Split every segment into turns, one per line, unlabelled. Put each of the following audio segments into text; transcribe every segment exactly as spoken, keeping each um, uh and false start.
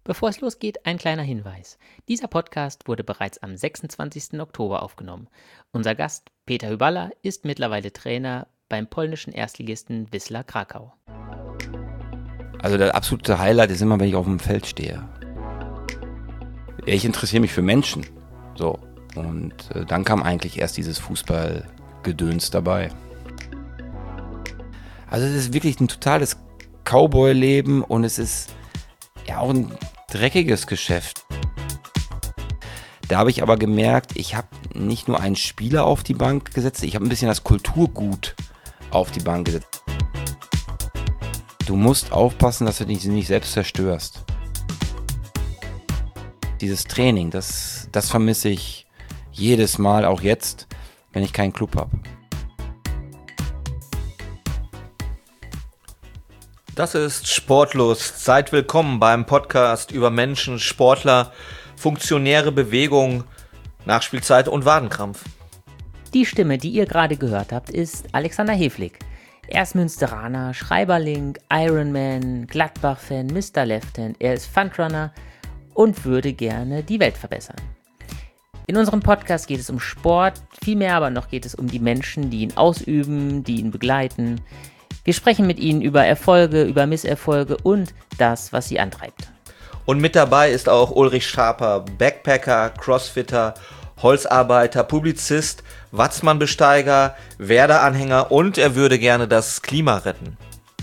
Bevor es losgeht, ein kleiner Hinweis. Dieser Podcast wurde bereits am sechsundzwanzigsten Oktober aufgenommen. Unser Gast, Peter Hyballa, ist mittlerweile Trainer beim polnischen Erstligisten Wisła Krakau.
Also das absolute Highlight ist immer, wenn ich auf dem Feld stehe. Ich interessiere mich für Menschen. So. Und äh, dann kam eigentlich erst dieses Fußballgedöns dabei. Also es ist wirklich ein totales Cowboy-Leben und es ist ja auch ein dreckiges Geschäft. Da habe ich aber gemerkt, ich habe nicht nur einen Spieler auf die Bank gesetzt, ich habe ein bisschen das Kulturgut auf die Bank gesetzt. Du musst aufpassen, dass du dich nicht selbst zerstörst. Dieses Training, das, das vermisse ich jedes Mal, auch jetzt, wenn ich keinen Club habe.
Das ist Sportlust. Seid willkommen beim Podcast über Menschen, Sportler, funktionäre Bewegung, Nachspielzeit und Wadenkrampf.
Die Stimme, die ihr gerade gehört habt, ist Alexander Heflig. Er ist Münsteraner, Schreiberling, Ironman, Gladbach-Fan, Mister Left-Hand. Er ist Fundrunner und würde gerne die Welt verbessern. In unserem Podcast geht es um Sport, vielmehr aber noch geht es um die Menschen, die ihn ausüben, die ihn begleiten. Wir sprechen mit ihnen über Erfolge, über Misserfolge und das, was sie antreibt.
Und mit dabei ist auch Ulrich Schaper, Backpacker, Crossfitter, Holzarbeiter, Publizist, Watzmann-Besteiger, Werder-Anhänger und er würde gerne das Klima retten.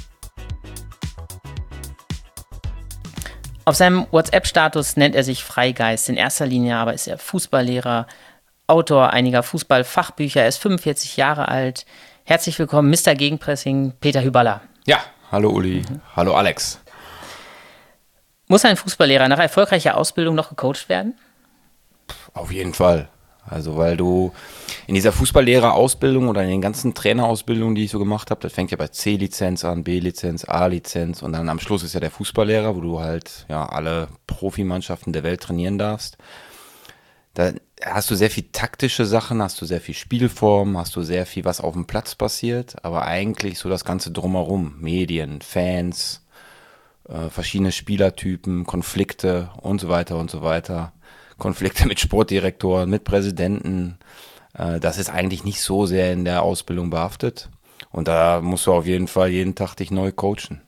Auf seinem WhatsApp-Status nennt er sich Freigeist. In erster Linie aber ist er Fußballlehrer, Autor einiger Fußballfachbücher. Er ist fünfundvierzig Jahre alt. Herzlich willkommen, Mister Gegenpressing, Peter Hyballa.
Ja, hallo Uli, mhm. Hallo Alex.
Muss ein Fußballlehrer nach erfolgreicher Ausbildung noch gecoacht werden?
Auf jeden Fall. Also weil du in dieser Fußballlehrerausbildung oder in den ganzen Trainerausbildungen, die ich so gemacht habe, das fängt ja bei C-Lizenz an, B-Lizenz, A-Lizenz und dann am Schluss ist ja der Fußballlehrer, wo du halt ja alle Profimannschaften der Welt trainieren darfst. Da hast du sehr viel taktische Sachen, hast du sehr viel Spielform, hast du sehr viel, was auf dem Platz passiert, aber eigentlich so das Ganze drumherum, Medien, Fans, äh, verschiedene Spielertypen, Konflikte und so weiter und so weiter, Konflikte mit Sportdirektoren, mit Präsidenten, äh, das ist eigentlich nicht so sehr in der Ausbildung behaftet und da musst du auf jeden Fall jeden Tag dich neu coachen.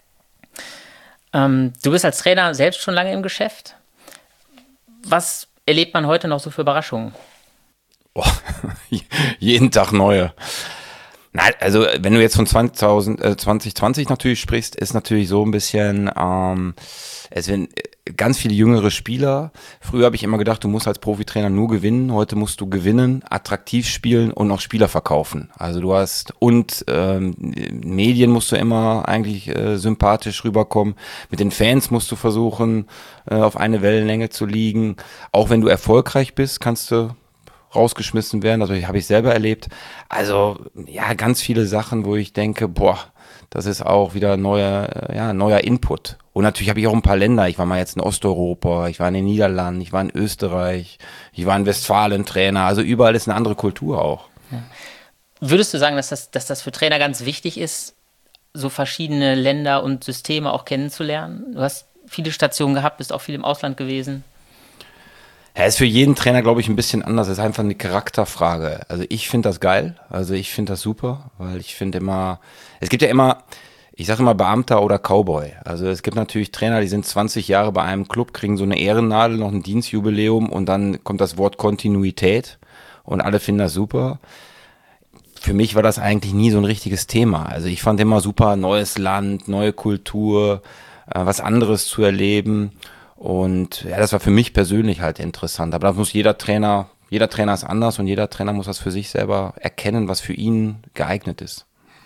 Ähm, du bist als Trainer selbst schon lange im Geschäft. Was erlebt man heute noch so für Überraschungen?
Oh, jeden Tag neue. Nein, also wenn du jetzt von zwanzig zwanzig natürlich sprichst, ist natürlich so ein bisschen, ähm, es sind ganz viele jüngere Spieler. Früher habe ich immer gedacht, du musst als Profitrainer nur gewinnen. Heute musst du gewinnen, attraktiv spielen und noch Spieler verkaufen. Also du hast, und ähm, Medien musst du immer eigentlich äh, sympathisch rüberkommen. Mit den Fans musst du versuchen, äh, auf eine Wellenlänge zu liegen. Auch wenn du erfolgreich bist, kannst du rausgeschmissen werden, also habe ich selber erlebt. Also ja, ganz viele Sachen, wo ich denke, boah, das ist auch wieder neuer, ja, neuer Input. Und natürlich habe ich auch ein paar Länder. Ich war mal jetzt in Osteuropa, ich war in den Niederlanden, ich war in Österreich, ich war in Westfalen Trainer. Also überall ist eine andere Kultur auch.
Ja. Würdest du sagen, dass das, dass das für Trainer ganz wichtig ist, so verschiedene Länder und Systeme auch kennenzulernen? Du hast viele Stationen gehabt, bist auch viel im Ausland gewesen.
Ja, ist für jeden Trainer, glaube ich, ein bisschen anders. Es ist einfach eine Charakterfrage. Also ich finde das geil. Also ich finde das super, weil ich finde immer, es gibt ja immer, ich sage immer Beamter oder Cowboy. Also es gibt natürlich Trainer, die sind zwanzig Jahre bei einem Club, kriegen so eine Ehrennadel, noch ein Dienstjubiläum und dann kommt das Wort Kontinuität und alle finden das super. Für mich war das eigentlich nie so ein richtiges Thema. Also ich fand immer super, neues Land, neue Kultur, äh, was anderes zu erleben. Und ja, das war für mich persönlich halt interessant. Aber da muss jeder Trainer, jeder Trainer ist anders und jeder Trainer muss das für sich selber erkennen, was für ihn geeignet ist.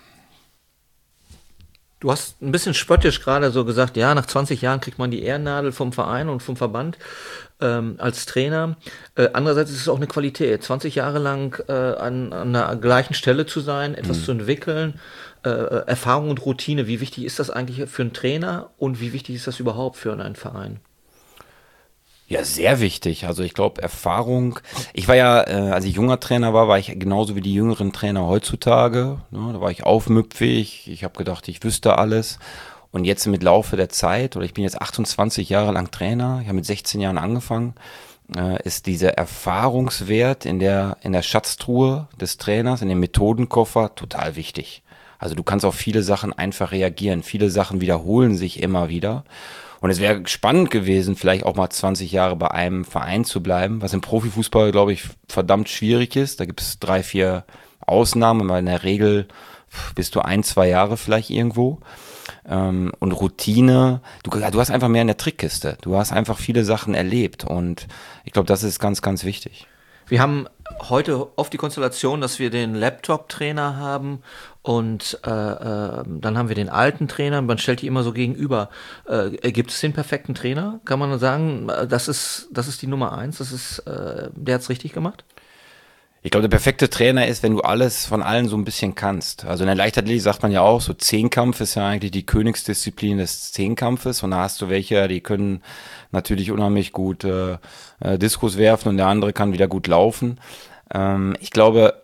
Du hast ein bisschen spöttisch gerade so gesagt, ja, nach zwanzig Jahren kriegt man die Ehrennadel vom Verein und vom Verband ähm, als Trainer. Äh, andererseits ist es auch eine Qualität, zwanzig Jahre lang äh, an, an der gleichen Stelle zu sein, etwas mhm. zu entwickeln, äh, Erfahrung und Routine. Wie wichtig ist das eigentlich für einen Trainer und wie wichtig ist das überhaupt für einen Verein?
Ja, sehr wichtig. Also ich glaube, Erfahrung. Ich war ja, äh, als ich junger Trainer war, war ich genauso wie die jüngeren Trainer heutzutage. Ne? Da war ich aufmüpfig. Ich habe gedacht, ich wüsste alles. Und jetzt mit Laufe der Zeit, oder ich bin jetzt achtundzwanzig Jahre lang Trainer, ich habe mit sechzehn Jahren angefangen, äh, ist dieser Erfahrungswert in der, in der Schatztruhe des Trainers, in dem Methodenkoffer total wichtig. Also du kannst auf viele Sachen einfach reagieren. Viele Sachen wiederholen sich immer wieder. Und es wäre spannend gewesen, vielleicht auch mal zwanzig Jahre bei einem Verein zu bleiben, was im Profifußball, glaube ich, verdammt schwierig ist. Da gibt es drei, vier Ausnahmen, aber in der Regel bist du ein, zwei Jahre vielleicht irgendwo. Ähm, und Routine, du, du hast einfach mehr in der Trickkiste. Du hast einfach viele Sachen erlebt und ich glaube, das ist ganz, ganz wichtig.
Wir haben heute oft die Konstellation, dass wir den Laptop-Trainer haben und äh, äh, dann haben wir den alten Trainer, man stellt die immer so gegenüber. Äh, gibt es den perfekten Trainer? Kann man sagen, das ist, das ist die Nummer eins, das ist, äh, der hat's richtig gemacht?
Ich glaube, der perfekte Trainer ist, wenn du alles von allen so ein bisschen kannst. Also in der Leichtathletik sagt man ja auch, so Zehnkampf ist ja eigentlich die Königsdisziplin des Zehnkampfes. Und da hast du welche, die können natürlich unheimlich gut äh, äh, Diskus werfen und der andere kann wieder gut laufen. Ähm, ich glaube,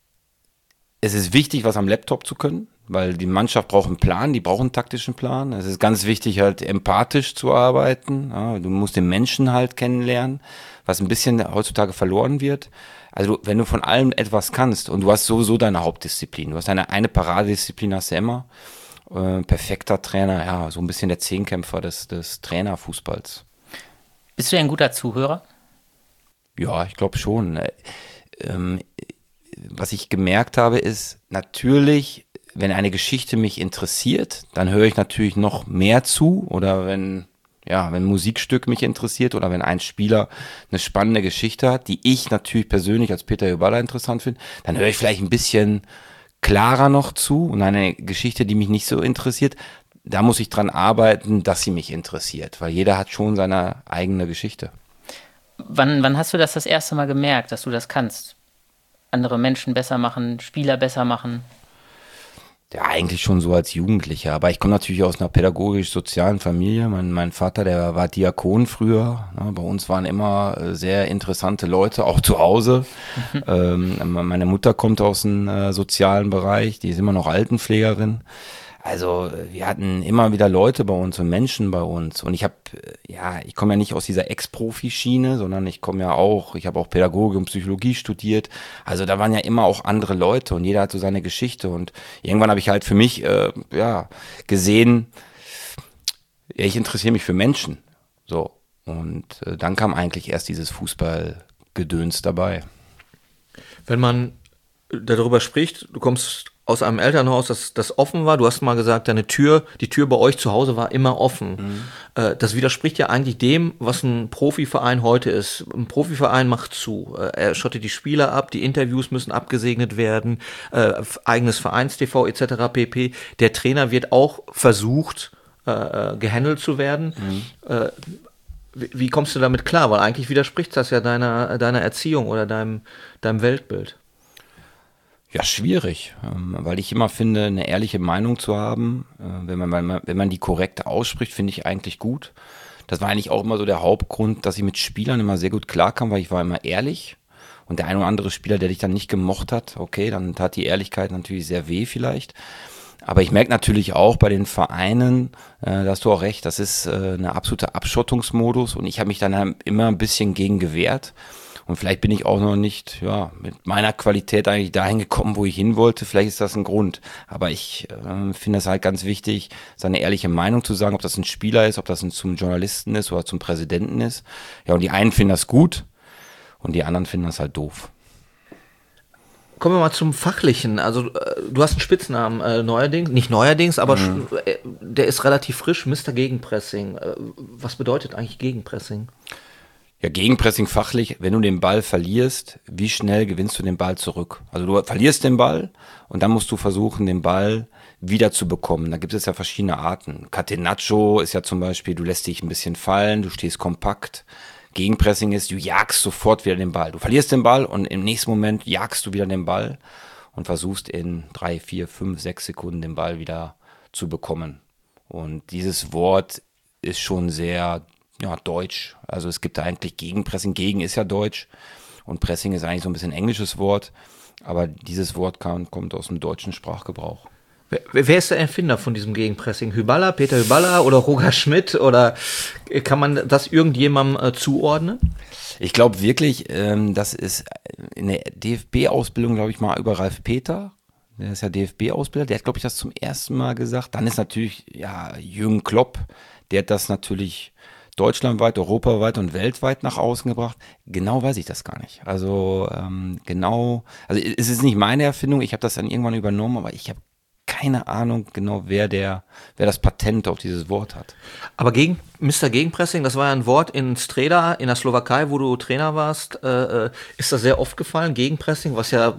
es ist wichtig, was am Laptop zu können, weil die Mannschaft braucht einen Plan, die braucht einen taktischen Plan. Es ist ganz wichtig, halt empathisch zu arbeiten. Ja, du musst den Menschen halt kennenlernen, was ein bisschen heutzutage verloren wird. Also wenn du von allem etwas kannst und du hast sowieso deine Hauptdisziplin, du hast deine eine Paradedisziplin, hast du immer, äh, perfekter Trainer, ja, so ein bisschen der Zehnkämpfer des, des Trainerfußballs.
Bist du ein guter Zuhörer?
Ja, ich glaube schon. Ähm, was ich gemerkt habe, ist natürlich, wenn eine Geschichte mich interessiert, dann höre ich natürlich noch mehr zu oder wenn... Ja, wenn ein Musikstück mich interessiert oder wenn ein Spieler eine spannende Geschichte hat, die ich natürlich persönlich als Peter Hyballa interessant finde, dann höre ich vielleicht ein bisschen klarer noch zu und eine Geschichte, die mich nicht so interessiert, da muss ich dran arbeiten, dass sie mich interessiert, weil jeder hat schon seine eigene Geschichte.
Wann, wann hast du das das erste Mal gemerkt, dass du das kannst? Andere Menschen besser machen, Spieler besser machen?
Ja, eigentlich schon so als Jugendlicher, aber ich komme natürlich aus einer pädagogisch-sozialen Familie. Mein, mein Vater, der war Diakon früher. Ja, bei uns waren immer sehr interessante Leute, auch zu Hause. ähm, meine Mutter kommt aus dem äh, sozialen Bereich, die ist immer noch Altenpflegerin. Also wir hatten immer wieder Leute bei uns und Menschen bei uns. Und ich habe, ja, ich komme ja nicht aus dieser Ex-Profi-Schiene, sondern ich komme ja auch, ich habe auch Pädagogik und Psychologie studiert. Also da waren ja immer auch andere Leute und jeder hat so seine Geschichte. Und irgendwann habe ich halt für mich, äh, ja, gesehen, ja, ich interessiere mich für Menschen. So. Und äh, dann kam eigentlich erst dieses Fußballgedöns dabei.
Wenn man darüber spricht, du kommst aus einem Elternhaus, das, das offen war. Du hast mal gesagt, deine Tür, die Tür bei euch zu Hause war immer offen. Mhm. Äh, das widerspricht ja eigentlich dem, was ein Profiverein heute ist. Ein Profiverein macht zu. Äh, er schottet die Spieler ab, die Interviews müssen abgesegnet werden, äh, eigenes Vereins-T V et cetera pp. Der Trainer wird auch versucht, äh, gehandelt zu werden. Mhm. Äh, wie, wie kommst du damit klar? Weil eigentlich widerspricht das ja deiner, deiner Erziehung oder deinem, deinem Weltbild.
Ja, schwierig, weil ich immer finde, eine ehrliche Meinung zu haben, wenn man, wenn man die korrekt ausspricht, finde ich eigentlich gut. Das war eigentlich auch immer so der Hauptgrund, dass ich mit Spielern immer sehr gut klarkam, weil ich war immer ehrlich. Und der ein oder andere Spieler, der dich dann nicht gemocht hat, okay, dann tat die Ehrlichkeit natürlich sehr weh vielleicht. Aber ich merke natürlich auch bei den Vereinen, äh, da hast du auch recht, das ist äh, eine absolute Abschottungsmodus und ich habe mich dann immer ein bisschen gegen gewehrt. Und vielleicht bin ich auch noch nicht, ja, mit meiner Qualität eigentlich dahin gekommen, wo ich hin wollte. Vielleicht ist das ein Grund. Aber ich äh, finde es halt ganz wichtig, seine ehrliche Meinung zu sagen, ob das ein Spieler ist, ob das ein, zum Journalisten ist oder zum Präsidenten ist. Ja, und die einen finden das gut und die anderen finden das halt doof.
Kommen wir mal zum Fachlichen. Also äh, du hast einen Spitznamen äh, neuerdings, nicht neuerdings, aber mhm. sch- äh, der ist relativ frisch, Mister Gegenpressing. Äh, was bedeutet eigentlich Gegenpressing?
Ja, Gegenpressing fachlich, wenn du den Ball verlierst, wie schnell gewinnst du den Ball zurück? Also du verlierst den Ball und dann musst du versuchen, den Ball wieder zu bekommen. Da gibt es ja verschiedene Arten. Catenaccio ist ja zum Beispiel, du lässt dich ein bisschen fallen, du stehst kompakt. Gegenpressing ist, du jagst sofort wieder den Ball. Du verlierst den Ball und im nächsten Moment jagst du wieder den Ball und versuchst in drei, vier, fünf, sechs Sekunden den Ball wieder zu bekommen. Und dieses Wort ist schon sehr ja, deutsch. Also es gibt da eigentlich Gegenpressing. Gegen ist ja deutsch und Pressing ist eigentlich so ein bisschen ein englisches Wort. Aber dieses Wort kann, kommt aus dem deutschen Sprachgebrauch.
Wer, wer ist der Erfinder von diesem Gegenpressing? Hyballa, Peter Hyballa oder Roger Schmidt? Oder kann man das irgendjemandem äh, zuordnen?
Ich glaube wirklich, ähm, das ist in der D F B-Ausbildung, glaube ich mal, über Ralf Peter. Der ist ja D F B-Ausbilder. Der hat, glaube ich, das zum ersten Mal gesagt. Dann ist natürlich, ja, Jürgen Klopp, der hat das natürlich deutschlandweit, europaweit und weltweit nach außen gebracht. Genau weiß ich das gar nicht. Also ähm, genau, also es ist nicht meine Erfindung, ich habe das dann irgendwann übernommen, aber ich habe keine Ahnung genau, wer der, wer das Patent auf dieses Wort hat.
Aber gegen Mister Gegenpressing, das war ja ein Wort in Streda, in der Slowakei, wo du Trainer warst, äh, ist das sehr oft gefallen, Gegenpressing, was ja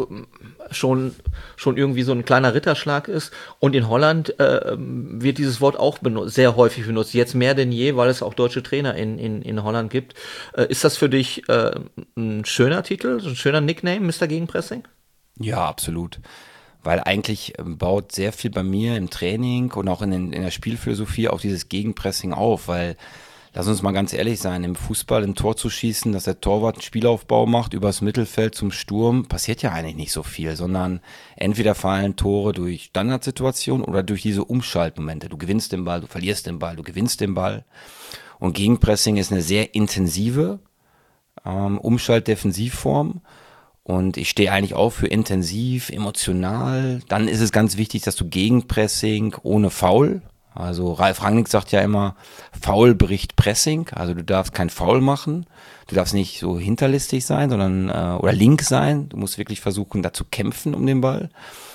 äh, schon, schon irgendwie so ein kleiner Ritterschlag ist. Und in Holland äh, wird dieses Wort auch benutzt, sehr häufig benutzt, jetzt mehr denn je, weil es auch deutsche Trainer in, in, in Holland gibt. Äh, ist das für dich äh, ein schöner Titel, ein schöner Nickname, Mister Gegenpressing?
Ja, absolut. Weil eigentlich baut sehr viel bei mir im Training und auch in, den, in der Spielphilosophie auf dieses Gegenpressing auf, weil, lass uns mal ganz ehrlich sein, im Fußball ein Tor zu schießen, dass der Torwart einen Spielaufbau macht, übers Mittelfeld zum Sturm, passiert ja eigentlich nicht so viel, sondern entweder fallen Tore durch Standardsituationen oder durch diese Umschaltmomente. Du gewinnst den Ball, du verlierst den Ball, du gewinnst den Ball. Und Gegenpressing ist eine sehr intensive ähm, Umschalt-Defensivform. Und ich stehe eigentlich auch für intensiv, emotional. Dann ist es ganz wichtig, dass du Gegenpressing ohne Foul. Also Ralf Rangnick sagt ja immer, Foul bricht Pressing. Also du darfst kein Foul machen. Du darfst nicht so hinterlistig sein, sondern äh, oder link sein. Du musst wirklich versuchen, da zu kämpfen um den Ball.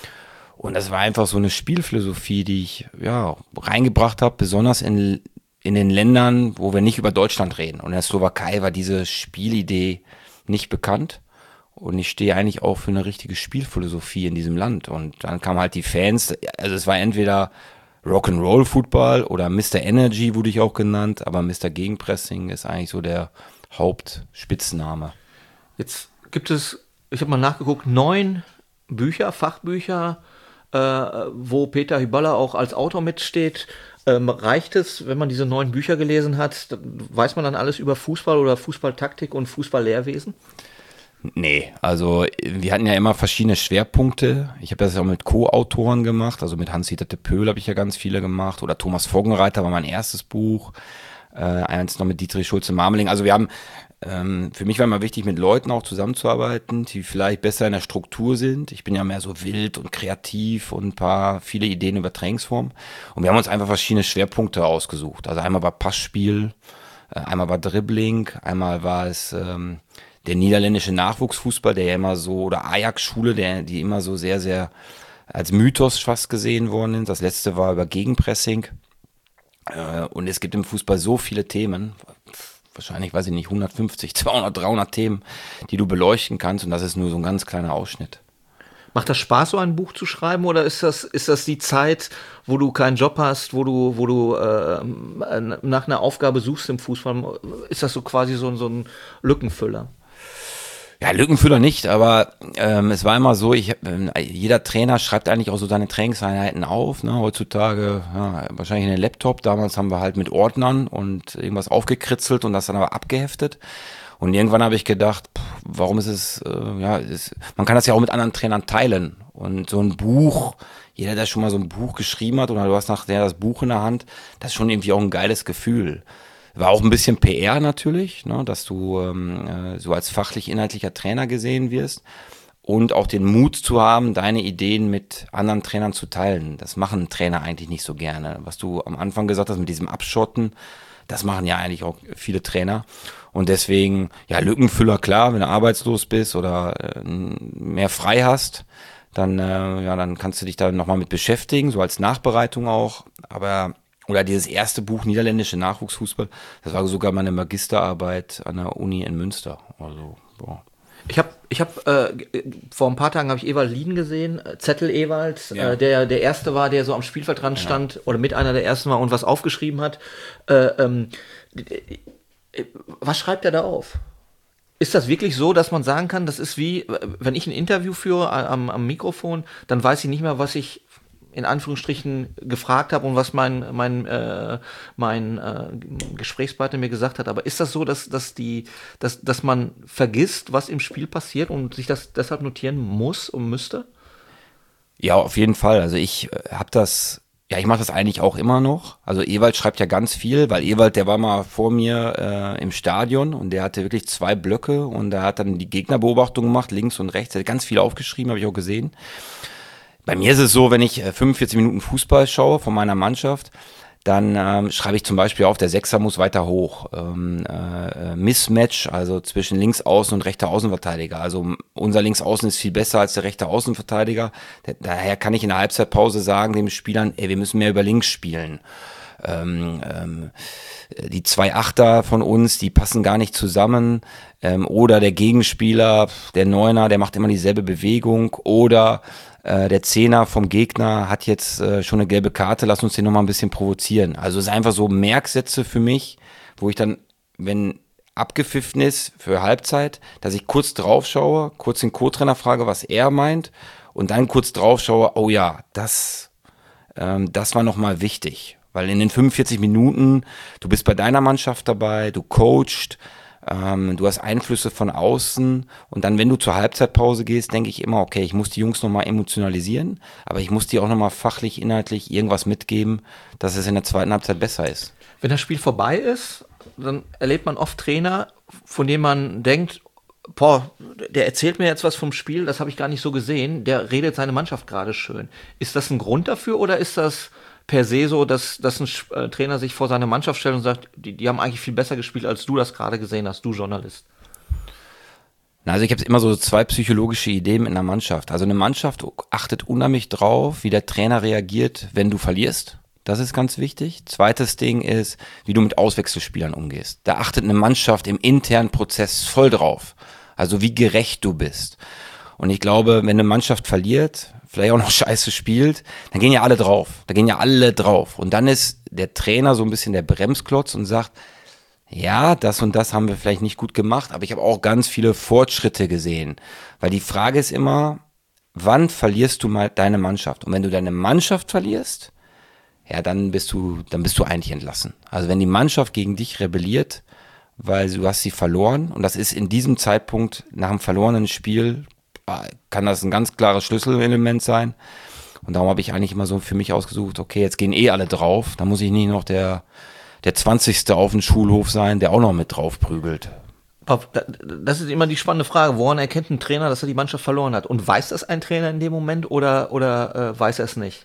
Und das war einfach so eine Spielphilosophie, die ich ja reingebracht habe, besonders in in den Ländern, wo wir nicht über Deutschland reden. Und in der Slowakei war diese Spielidee nicht bekannt. Und ich stehe eigentlich auch für eine richtige Spielphilosophie in diesem Land. Und dann kamen halt die Fans, also es war entweder Rock'n'Roll Football oder Mister Energy wurde ich auch genannt, aber Mister Gegenpressing ist eigentlich so der Hauptspitzname.
Jetzt gibt es, ich habe mal nachgeguckt, neun Bücher, Fachbücher, äh, wo Peter Hyballa auch als Autor mitsteht. Ähm, reicht es, wenn man diese neun Bücher gelesen hat, weiß man dann alles über Fußball oder Fußballtaktik und Fußballlehrwesen?
Nee, also wir hatten ja immer verschiedene Schwerpunkte. Ich habe das auch mit Co-Autoren gemacht, also mit Hans-Dieter Pöhl habe ich ja ganz viele gemacht oder Thomas Voggenreiter war mein erstes Buch, äh, eins noch mit Dietrich Schulze-Marmeling. Also wir haben, ähm, für mich war immer wichtig, mit Leuten auch zusammenzuarbeiten, die vielleicht besser in der Struktur sind. Ich bin ja mehr so wild und kreativ und ein paar, viele Ideen über Trainingsform. Und wir haben uns einfach verschiedene Schwerpunkte ausgesucht. Also einmal war Passspiel, äh, einmal war Dribbling, einmal war es ähm, der niederländische Nachwuchsfußball, der ja immer so, oder Ajax-Schule, der, die immer so sehr, sehr als Mythos fast gesehen worden sind. Das letzte war über Gegenpressing. Äh, und es gibt im Fußball so viele Themen, wahrscheinlich, weiß ich nicht, hundertfünfzig, zweihundert, dreihundert Themen, die du beleuchten kannst. Und das ist nur so ein ganz kleiner Ausschnitt.
Macht das Spaß, so ein Buch zu schreiben, oder ist das, ist das die Zeit, wo du keinen Job hast, wo du, wo du äh, nach einer Aufgabe suchst im Fußball? Ist das so quasi so, so ein Lückenfüller?
Ja, Lückenfüller nicht, aber ähm, es war immer so, ich äh, jeder Trainer schreibt eigentlich auch so seine Trainingseinheiten auf, ne? Heutzutage ja, wahrscheinlich in den Laptop, damals haben wir halt mit Ordnern und irgendwas aufgekritzelt und das dann aber abgeheftet. Und irgendwann habe ich gedacht, pff, warum ist es, äh, ja, ist, man kann das ja auch mit anderen Trainern teilen. Und so ein Buch, jeder, der schon mal so ein Buch geschrieben hat oder du hast nachher das Buch in der Hand, das ist schon irgendwie auch ein geiles Gefühl. War auch ein bisschen P R natürlich, ne, dass du ähm, so als fachlich-inhaltlicher Trainer gesehen wirst und auch den Mut zu haben, deine Ideen mit anderen Trainern zu teilen. Das machen Trainer eigentlich nicht so gerne. Was du am Anfang gesagt hast mit diesem Abschotten, das machen ja eigentlich auch viele Trainer. Und deswegen, ja, Lückenfüller, klar, wenn du arbeitslos bist oder äh, mehr frei hast, dann, äh, ja, dann kannst du dich da nochmal mit beschäftigen, so als Nachbereitung auch. Aber oder dieses erste Buch, Niederländische Nachwuchsfußball, das war sogar meine Magisterarbeit an der Uni in Münster. Also, boah.
Ich habe, ich hab, äh, vor ein paar Tagen habe ich Ewald Lien gesehen, Zettel Ewald,
Ja.
äh, der der erste war, der so am Spielfeldrand
Ja.
stand oder mit einer der ersten war und was aufgeschrieben hat. Äh, ähm, was schreibt er da auf? Ist das wirklich so, dass man sagen kann, das ist wie, wenn ich ein Interview führe am, am Mikrofon, dann weiß ich nicht mehr, was ich in Anführungsstrichen gefragt habe und was mein mein äh, mein äh, Gesprächspartner mir gesagt hat. Aber ist das so, dass dass die dass dass man vergisst, was im Spiel passiert und sich das deshalb notieren muss und müsste?
Ja, auf jeden Fall. Also ich äh, habe das, ja, ich mache das eigentlich auch immer noch. Also Ewald schreibt ja ganz viel, weil Ewald, der war mal vor mir äh, im Stadion und der hatte wirklich zwei Blöcke und er hat dann die Gegnerbeobachtung gemacht, links und rechts. Er hat ganz viel aufgeschrieben, habe ich auch gesehen. Bei mir ist es so, wenn ich äh, fünfundvierzig Minuten Fußball schaue von meiner Mannschaft, dann ähm, schreibe ich zum Beispiel auf, der Sechser muss weiter hoch. Ähm, äh, Mismatch, also zwischen Linksaußen und rechter Außenverteidiger. Also unser Linksaußen ist viel besser als der rechte Außenverteidiger. Da, daher kann ich in der Halbzeitpause sagen den Spielern, ey, wir müssen mehr über links spielen. Ähm, ähm, die zwei Achter von uns, die passen gar nicht zusammen. Ähm, oder der Gegenspieler, der Neuner, der macht immer dieselbe Bewegung. Oder äh, der Zehner vom Gegner hat jetzt äh, schon eine gelbe Karte, lass uns den nochmal ein bisschen provozieren. Also es ist einfach so Merksätze für mich, wo ich dann, wenn abgepfiffen ist für Halbzeit, dass ich kurz drauf schaue, kurz den Co-Trainer frage, was er meint und dann kurz drauf schaue, oh ja, das, ähm, das war nochmal wichtig. Weil in den fünfundvierzig Minuten, du bist bei deiner Mannschaft dabei, du coachst, ähm, du hast Einflüsse von außen und dann, wenn du zur Halbzeitpause gehst, denke ich immer, okay, ich muss die Jungs nochmal emotionalisieren, aber ich muss die auch nochmal fachlich, inhaltlich irgendwas mitgeben, dass es in der zweiten Halbzeit besser ist.
Wenn das Spiel vorbei ist, dann erlebt man oft Trainer, von denen man denkt, boah, der erzählt mir jetzt was vom Spiel, das habe ich gar nicht so gesehen, der redet seine Mannschaft gerade schön. Ist das ein Grund dafür oder ist das per se so, dass, dass ein äh, Trainer sich vor seine Mannschaft stellt und sagt, die, die haben eigentlich viel besser gespielt, als du das gerade gesehen hast, du Journalist?
Na, also ich habe immer so zwei psychologische Ideen in einer Mannschaft. Also eine Mannschaft achtet unheimlich drauf, wie der Trainer reagiert, wenn du verlierst. Das ist ganz wichtig. Zweites Ding ist, wie du mit Auswechselspielern umgehst. Da achtet eine Mannschaft im internen Prozess voll drauf. Also wie gerecht du bist. Und ich glaube, wenn eine Mannschaft verliert, vielleicht auch noch scheiße spielt, dann gehen ja alle drauf. Da gehen ja alle drauf. Und dann ist der Trainer so ein bisschen der Bremsklotz und sagt, ja, das und das haben wir vielleicht nicht gut gemacht, aber ich habe auch ganz viele Fortschritte gesehen. Weil die Frage ist immer, wann verlierst du mal deine Mannschaft? Und wenn du deine Mannschaft verlierst, ja, dann bist du, dann bist du eigentlich entlassen. Also wenn die Mannschaft gegen dich rebelliert, weil du hast sie verloren, und das ist in diesem Zeitpunkt nach einem verlorenen Spiel, kann das ein ganz klares Schlüsselelement sein. Und darum habe ich eigentlich immer so für mich ausgesucht, okay, jetzt gehen eh alle drauf, da muss ich nicht noch der, der zwanzigste auf dem Schulhof sein, der auch noch mit drauf prügelt.
Das ist immer die spannende Frage, woran erkennt ein Trainer, dass er die Mannschaft verloren hat? Und weiß das ein Trainer in dem Moment oder, oder äh, weiß er es nicht?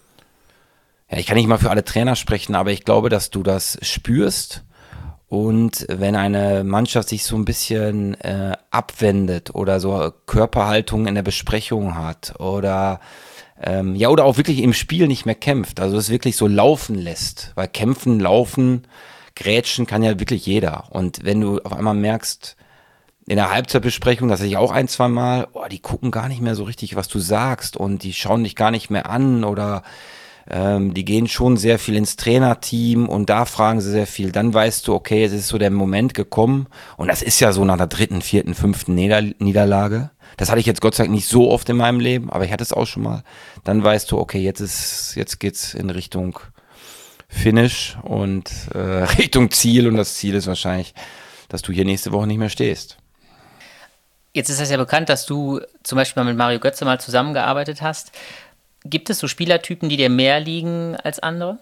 Ja, ich kann nicht mal für alle Trainer sprechen, aber ich glaube, dass du das spürst. Und wenn eine Mannschaft sich so ein bisschen äh, abwendet oder so Körperhaltung in der Besprechung hat oder ähm, ja oder auch wirklich im Spiel nicht mehr kämpft, also es wirklich so laufen lässt, weil kämpfen, laufen, grätschen kann ja wirklich jeder. Und wenn du auf einmal merkst, in der Halbzeitbesprechung, das hatte ich auch ein, zwei Mal, oh, die gucken gar nicht mehr so richtig, was du sagst und die schauen dich gar nicht mehr an oder Ähm, die gehen schon sehr viel ins Trainerteam und da fragen sie sehr viel. Dann weißt du, okay, es ist so der Moment gekommen und das ist ja so nach der dritten, vierten, fünften Nieder- Niederlage. Das hatte ich jetzt Gott sei Dank nicht so oft in meinem Leben, aber ich hatte es auch schon mal. Dann weißt du, okay, jetzt ist, jetzt geht's in Richtung Finish und äh, Richtung Ziel und das Ziel ist wahrscheinlich, dass du hier nächste Woche nicht mehr stehst.
Jetzt ist es ja bekannt, dass du zum Beispiel mal mit Mario Götze mal zusammengearbeitet hast. Gibt es so Spielertypen, die dir mehr liegen als andere?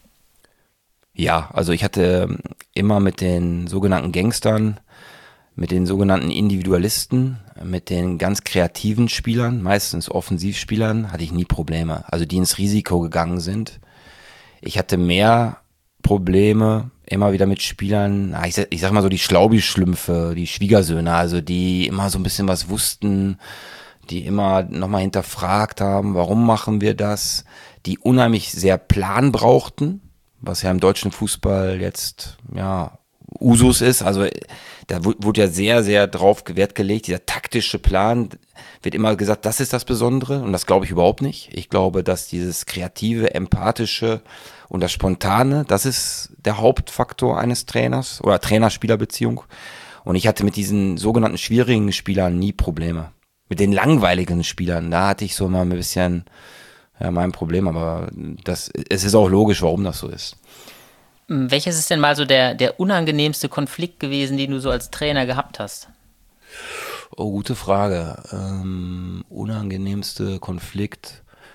Ja, also ich hatte immer mit den sogenannten Gangstern, mit den sogenannten Individualisten, mit den ganz kreativen Spielern, meistens Offensivspielern, hatte ich nie Probleme. Also die ins Risiko gegangen sind. Ich hatte mehr Probleme immer wieder mit Spielern, ich sag, ich sag mal so die Schlaubi-Schlümpfe, die Schwiegersöhne, also die immer so ein bisschen was wussten, die immer nochmal hinterfragt haben, warum machen wir das, die unheimlich sehr Plan brauchten, was ja im deutschen Fußball jetzt, ja, Usus ist, also da wurde ja sehr, sehr drauf Wert gelegt, dieser taktische Plan, wird immer gesagt, das ist das Besondere und das glaube ich überhaupt nicht. Ich glaube, dass dieses kreative, empathische und das Spontane, das ist der Hauptfaktor eines Trainers oder Trainer-Spieler-Beziehung und ich hatte mit diesen sogenannten schwierigen Spielern nie Probleme. Mit den langweiligen Spielern, da hatte ich so mal ein bisschen ja, mein Problem, aber das, es ist auch logisch, warum das so ist.
Welches ist denn mal so der, der unangenehmste Konflikt gewesen, den du so als Trainer gehabt hast?
Oh, gute Frage. Ähm, unangenehmste Konflikt.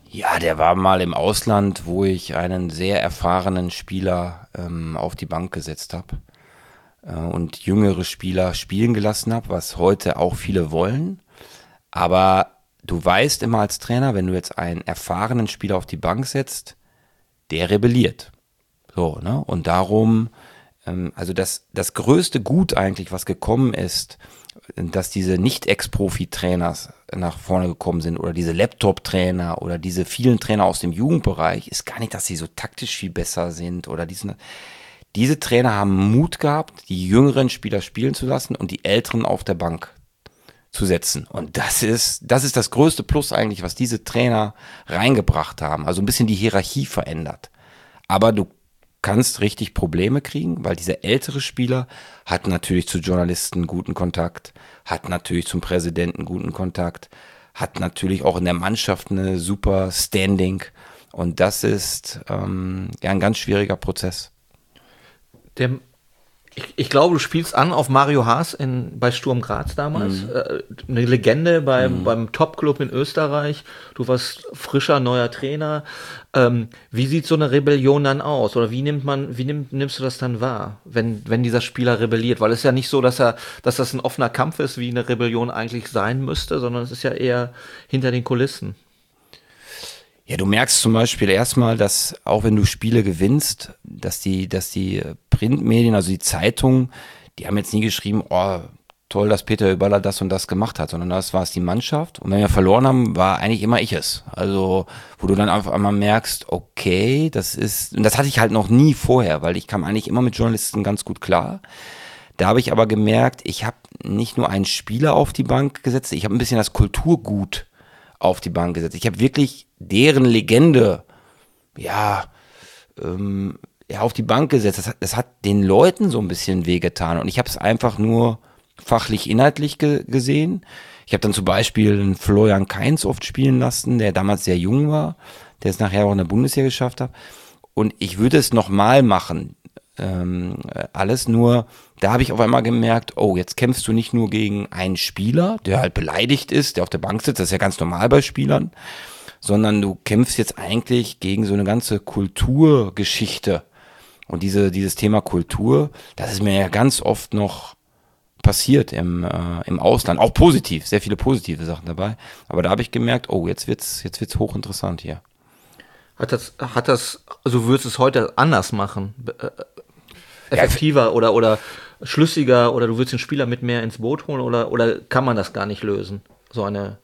Ja, der war mal im Ausland, wo ich einen sehr erfahrenen Spieler ähm, auf die Bank gesetzt habe äh, und jüngere Spieler spielen gelassen habe, was heute auch viele wollen. Aber du weißt immer als Trainer, wenn du jetzt einen erfahrenen Spieler auf die Bank setzt, der rebelliert. So, ne? Und darum, ähm, also das, das größte Gut eigentlich, was gekommen ist, dass diese Nicht-Ex-Profi-Trainers nach vorne gekommen sind oder diese Laptop-Trainer oder diese vielen Trainer aus dem Jugendbereich, ist gar nicht, dass sie so taktisch viel besser sind oder diesen, diese Trainer haben Mut gehabt, die jüngeren Spieler spielen zu lassen und die älteren auf der Bank zu setzen. Und das ist, das ist das größte Plus eigentlich, was diese Trainer reingebracht haben. Also ein bisschen die Hierarchie verändert. Aber du kannst richtig Probleme kriegen, weil dieser ältere Spieler hat natürlich zu Journalisten guten Kontakt, hat natürlich zum Präsidenten guten Kontakt, hat natürlich auch in der Mannschaft eine super Standing und das ist ähm, ja ein ganz schwieriger Prozess.
Der, ich, ich glaube, du spielst an auf Mario Haas in, bei Sturm Graz damals. Mhm. Äh, eine Legende beim, mhm. beim Top-Club in Österreich. Du warst frischer, neuer Trainer. Ähm, wie sieht so eine Rebellion dann aus? Oder wie nimmt man, wie nimm, nimmst du das dann wahr, wenn, wenn dieser Spieler rebelliert? Weil es ist ja nicht so, dass er, dass das ein offener Kampf ist, wie eine Rebellion eigentlich sein müsste, sondern es ist ja eher hinter den Kulissen.
Ja, du merkst zum Beispiel erstmal, dass auch wenn du Spiele gewinnst, dass die, dass die Printmedien, also die Zeitungen, die haben jetzt nie geschrieben, oh, toll, dass Peter Hüballa das und das gemacht hat, sondern das war es die Mannschaft. Und wenn wir verloren haben, war eigentlich immer ich es. Also, wo du dann auf einmal merkst, okay, das ist, und das hatte ich halt noch nie vorher, weil ich kam eigentlich immer mit Journalisten ganz gut klar. Da habe ich aber gemerkt, ich habe nicht nur einen Spieler auf die Bank gesetzt, ich habe ein bisschen das Kulturgut auf die Bank gesetzt. Ich habe wirklich deren Legende, ja, ähm, ja, auf die Bank gesetzt. Das hat, das hat den Leuten so ein bisschen wehgetan. Und ich habe es einfach nur fachlich, inhaltlich ge- gesehen. Ich habe dann zum Beispiel einen Florian Kainz oft spielen lassen, der damals sehr jung war, der es nachher auch in der Bundesliga geschafft hat. Und ich würde es nochmal machen. Ähm, alles nur, da habe ich auf einmal gemerkt, oh, jetzt kämpfst du nicht nur gegen einen Spieler, der halt beleidigt ist, der auf der Bank sitzt, das ist ja ganz normal bei Spielern, sondern du kämpfst jetzt eigentlich gegen so eine ganze Kulturgeschichte. Und diese, dieses Thema Kultur, das ist mir ja ganz oft noch passiert im, äh, im Ausland, auch positiv, sehr viele positive Sachen dabei, aber da habe ich gemerkt, oh, jetzt wird's, jetzt wird's hochinteressant hier.
Hat das, hat das, also würdest du es heute anders machen? Effektiver ja, oder, oder schlüssiger oder du würdest den Spieler mit mehr ins Boot holen oder, oder kann man das gar nicht lösen? So eine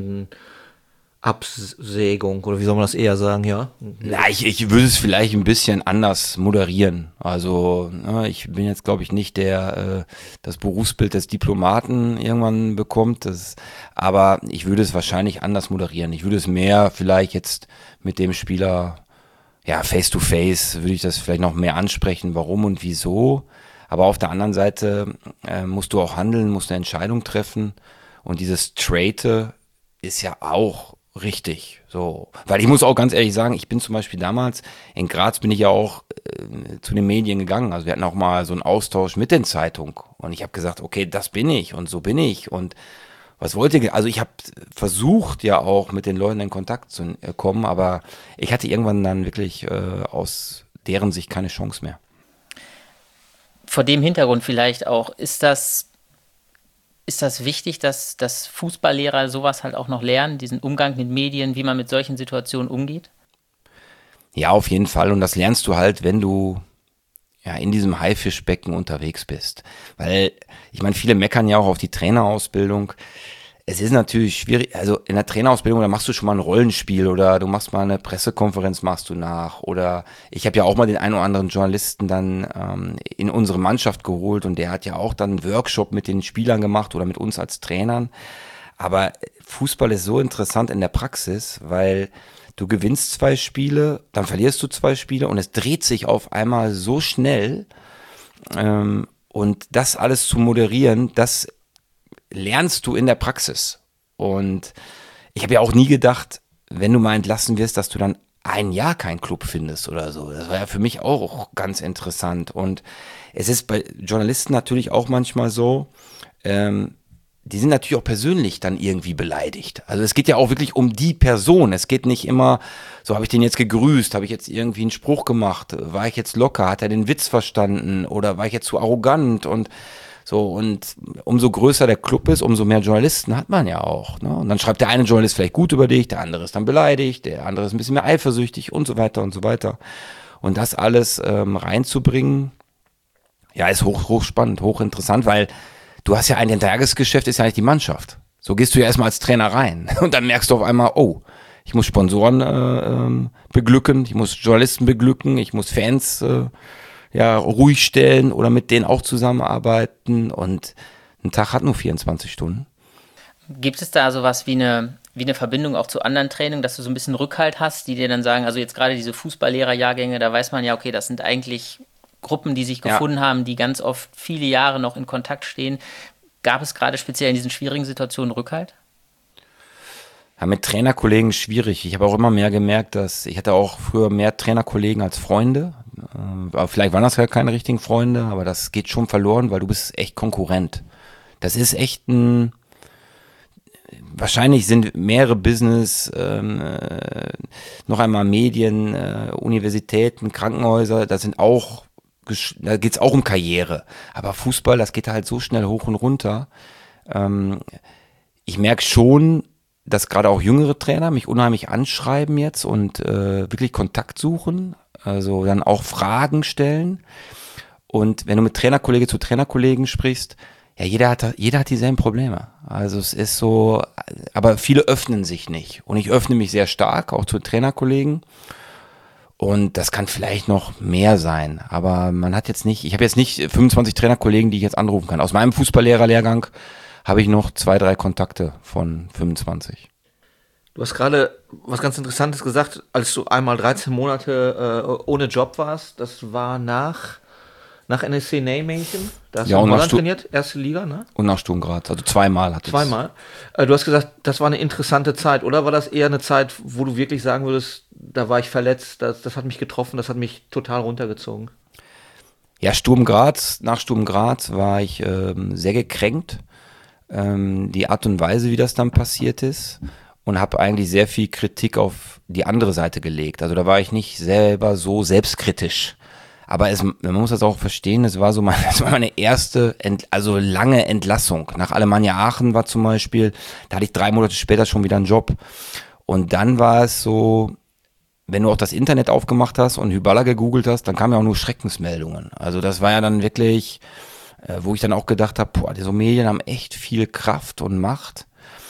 Legendenabsägung oder wie soll man das eher sagen, ja?
Na, ich, ich würde es vielleicht ein bisschen anders moderieren. Also ne, ich bin jetzt, glaube ich, nicht der, äh, das Berufsbild des Diplomaten irgendwann bekommt, das, aber ich würde es wahrscheinlich anders moderieren. Ich würde es mehr vielleicht jetzt mit dem Spieler ja, face to face würde ich das vielleicht noch mehr ansprechen, warum und wieso. Aber auf der anderen Seite äh, musst du auch handeln, musst eine Entscheidung treffen. Und dieses Trade ist ja auch richtig. So, weil ich muss auch ganz ehrlich sagen, ich bin zum Beispiel damals, in Graz bin ich ja auch äh, zu den Medien gegangen. Also wir hatten auch mal so einen Austausch mit den Zeitungen. Und ich habe gesagt, okay, das bin ich und so bin ich. Und was wollt ihr? Also ich habe versucht ja auch mit den Leuten in Kontakt zu kommen, aber ich hatte irgendwann dann wirklich äh, aus deren Sicht keine Chance mehr.
Vor dem Hintergrund vielleicht auch, ist das, ist das wichtig, dass, dass Fußballlehrer sowas halt auch noch lernen, diesen Umgang mit Medien, wie man mit solchen Situationen umgeht?
Ja, auf jeden Fall. Und das lernst du halt, wenn du ja in diesem Haifischbecken unterwegs bist. Weil, ich meine, viele meckern ja auch auf die Trainerausbildung. Es ist natürlich schwierig, also in der Trainerausbildung, da machst du schon mal ein Rollenspiel oder du machst mal eine Pressekonferenz, machst du nach. Oder ich habe ja auch mal den einen oder anderen Journalisten dann ähm, in unsere Mannschaft geholt und der hat ja auch dann einen Workshop mit den Spielern gemacht oder mit uns als Trainern. Aber Fußball ist so interessant in der Praxis, weil du gewinnst zwei Spiele, dann verlierst du zwei Spiele und es dreht sich auf einmal so schnell. Ähm, und das alles zu moderieren, das lernst du in der Praxis. Und ich habe ja auch nie gedacht, wenn du mal entlassen wirst, dass du dann ein Jahr keinen Club findest oder so. Das war ja für mich auch ganz interessant. Und es ist bei Journalisten natürlich auch manchmal so, ähm, die sind natürlich auch persönlich dann irgendwie beleidigt. Also es geht ja auch wirklich um die Person. Es geht nicht immer, so habe ich den jetzt gegrüßt, habe ich jetzt irgendwie einen Spruch gemacht, war ich jetzt locker, hat er den Witz verstanden oder war ich jetzt zu arrogant und so. Und umso größer der Club ist, umso mehr Journalisten hat man ja auch. Ne? Und dann schreibt der eine Journalist vielleicht gut über dich, der andere ist dann beleidigt, der andere ist ein bisschen mehr eifersüchtig und so weiter und so weiter. Und das alles ähm, reinzubringen, ja, ist hoch, hochspannend, hochinteressant, weil du hast ja ein Tagesgeschäft, ist ja nicht die Mannschaft. So gehst du ja erstmal als Trainer rein und dann merkst du auf einmal, oh, ich muss Sponsoren äh, ähm, beglücken, ich muss Journalisten beglücken, ich muss Fans äh, ja ruhig stellen oder mit denen auch zusammenarbeiten und ein Tag hat nur vierundzwanzig Stunden.
Gibt es da sowas wie eine, wie eine Verbindung auch zu anderen Trainern, dass du so ein bisschen Rückhalt hast, die dir dann sagen, also jetzt gerade diese Fußballlehrer-Jahrgänge, da weiß man ja, okay, das sind eigentlich Gruppen, die sich gefunden ja. haben, die ganz oft viele Jahre noch in Kontakt stehen. Gab es gerade speziell in diesen schwierigen Situationen Rückhalt?
Ja, mit Trainerkollegen schwierig. Ich habe auch immer mehr gemerkt, dass ich hatte auch früher mehr Trainerkollegen als Freunde. Aber vielleicht waren das ja keine richtigen Freunde, aber das geht schon verloren, weil du bist echt Konkurrent. Das ist echt ein, wahrscheinlich sind mehrere Business, ähm, äh, noch einmal Medien, äh, Universitäten, Krankenhäuser, das sind auch da geht es auch um Karriere. Aber Fußball, das geht halt so schnell hoch und runter. Ähm, ich merke schon, dass gerade auch jüngere Trainer mich unheimlich anschreiben jetzt und äh, wirklich Kontakt suchen. Also dann auch Fragen stellen. Und wenn du mit Trainerkollege zu Trainerkollegen sprichst, ja, jeder hat, jeder hat dieselben Probleme. Also es ist so, aber viele öffnen sich nicht. Und ich öffne mich sehr stark, auch zu Trainerkollegen. Und das kann vielleicht noch mehr sein, aber man hat jetzt nicht, ich habe jetzt nicht fünfundzwanzig Trainerkollegen, die ich jetzt anrufen kann. Aus meinem Fußballlehrerlehrgang habe ich noch zwei, drei Kontakte von fünfundzwanzig.
Du hast gerade was ganz Interessantes gesagt, als du einmal dreizehn Monate äh, ohne Job warst. Das war nach, nach N S C Nijmegen. Da hast
ja,
du in
Holland
Holland trainiert, erste Liga, ne?
Und nach Sturm Graz, also zweimal hatte ich
Zweimal. Äh, du hast gesagt, das war eine interessante Zeit, oder war das eher eine Zeit, wo du wirklich sagen würdest, da war ich verletzt, das, das hat mich getroffen, das hat mich total runtergezogen?
Ja, Sturm Graz, nach Sturm Graz war ich ähm, sehr gekränkt. Ähm, die Art und Weise, wie das dann passiert ist. Und habe eigentlich sehr viel Kritik auf die andere Seite gelegt. Also da war ich nicht selber so selbstkritisch. Aber es, man muss das auch verstehen, es war so meine, es war meine erste, Ent, also lange Entlassung. Nach Alemannia Aachen war zum Beispiel, da hatte ich drei Monate später schon wieder einen Job. Und dann war es so, wenn du auch das Internet aufgemacht hast und Hyballa gegoogelt hast, dann kamen ja auch nur Schreckensmeldungen. Also das war ja dann wirklich, äh, wo ich dann auch gedacht habe, boah, diese Medien haben echt viel Kraft und Macht.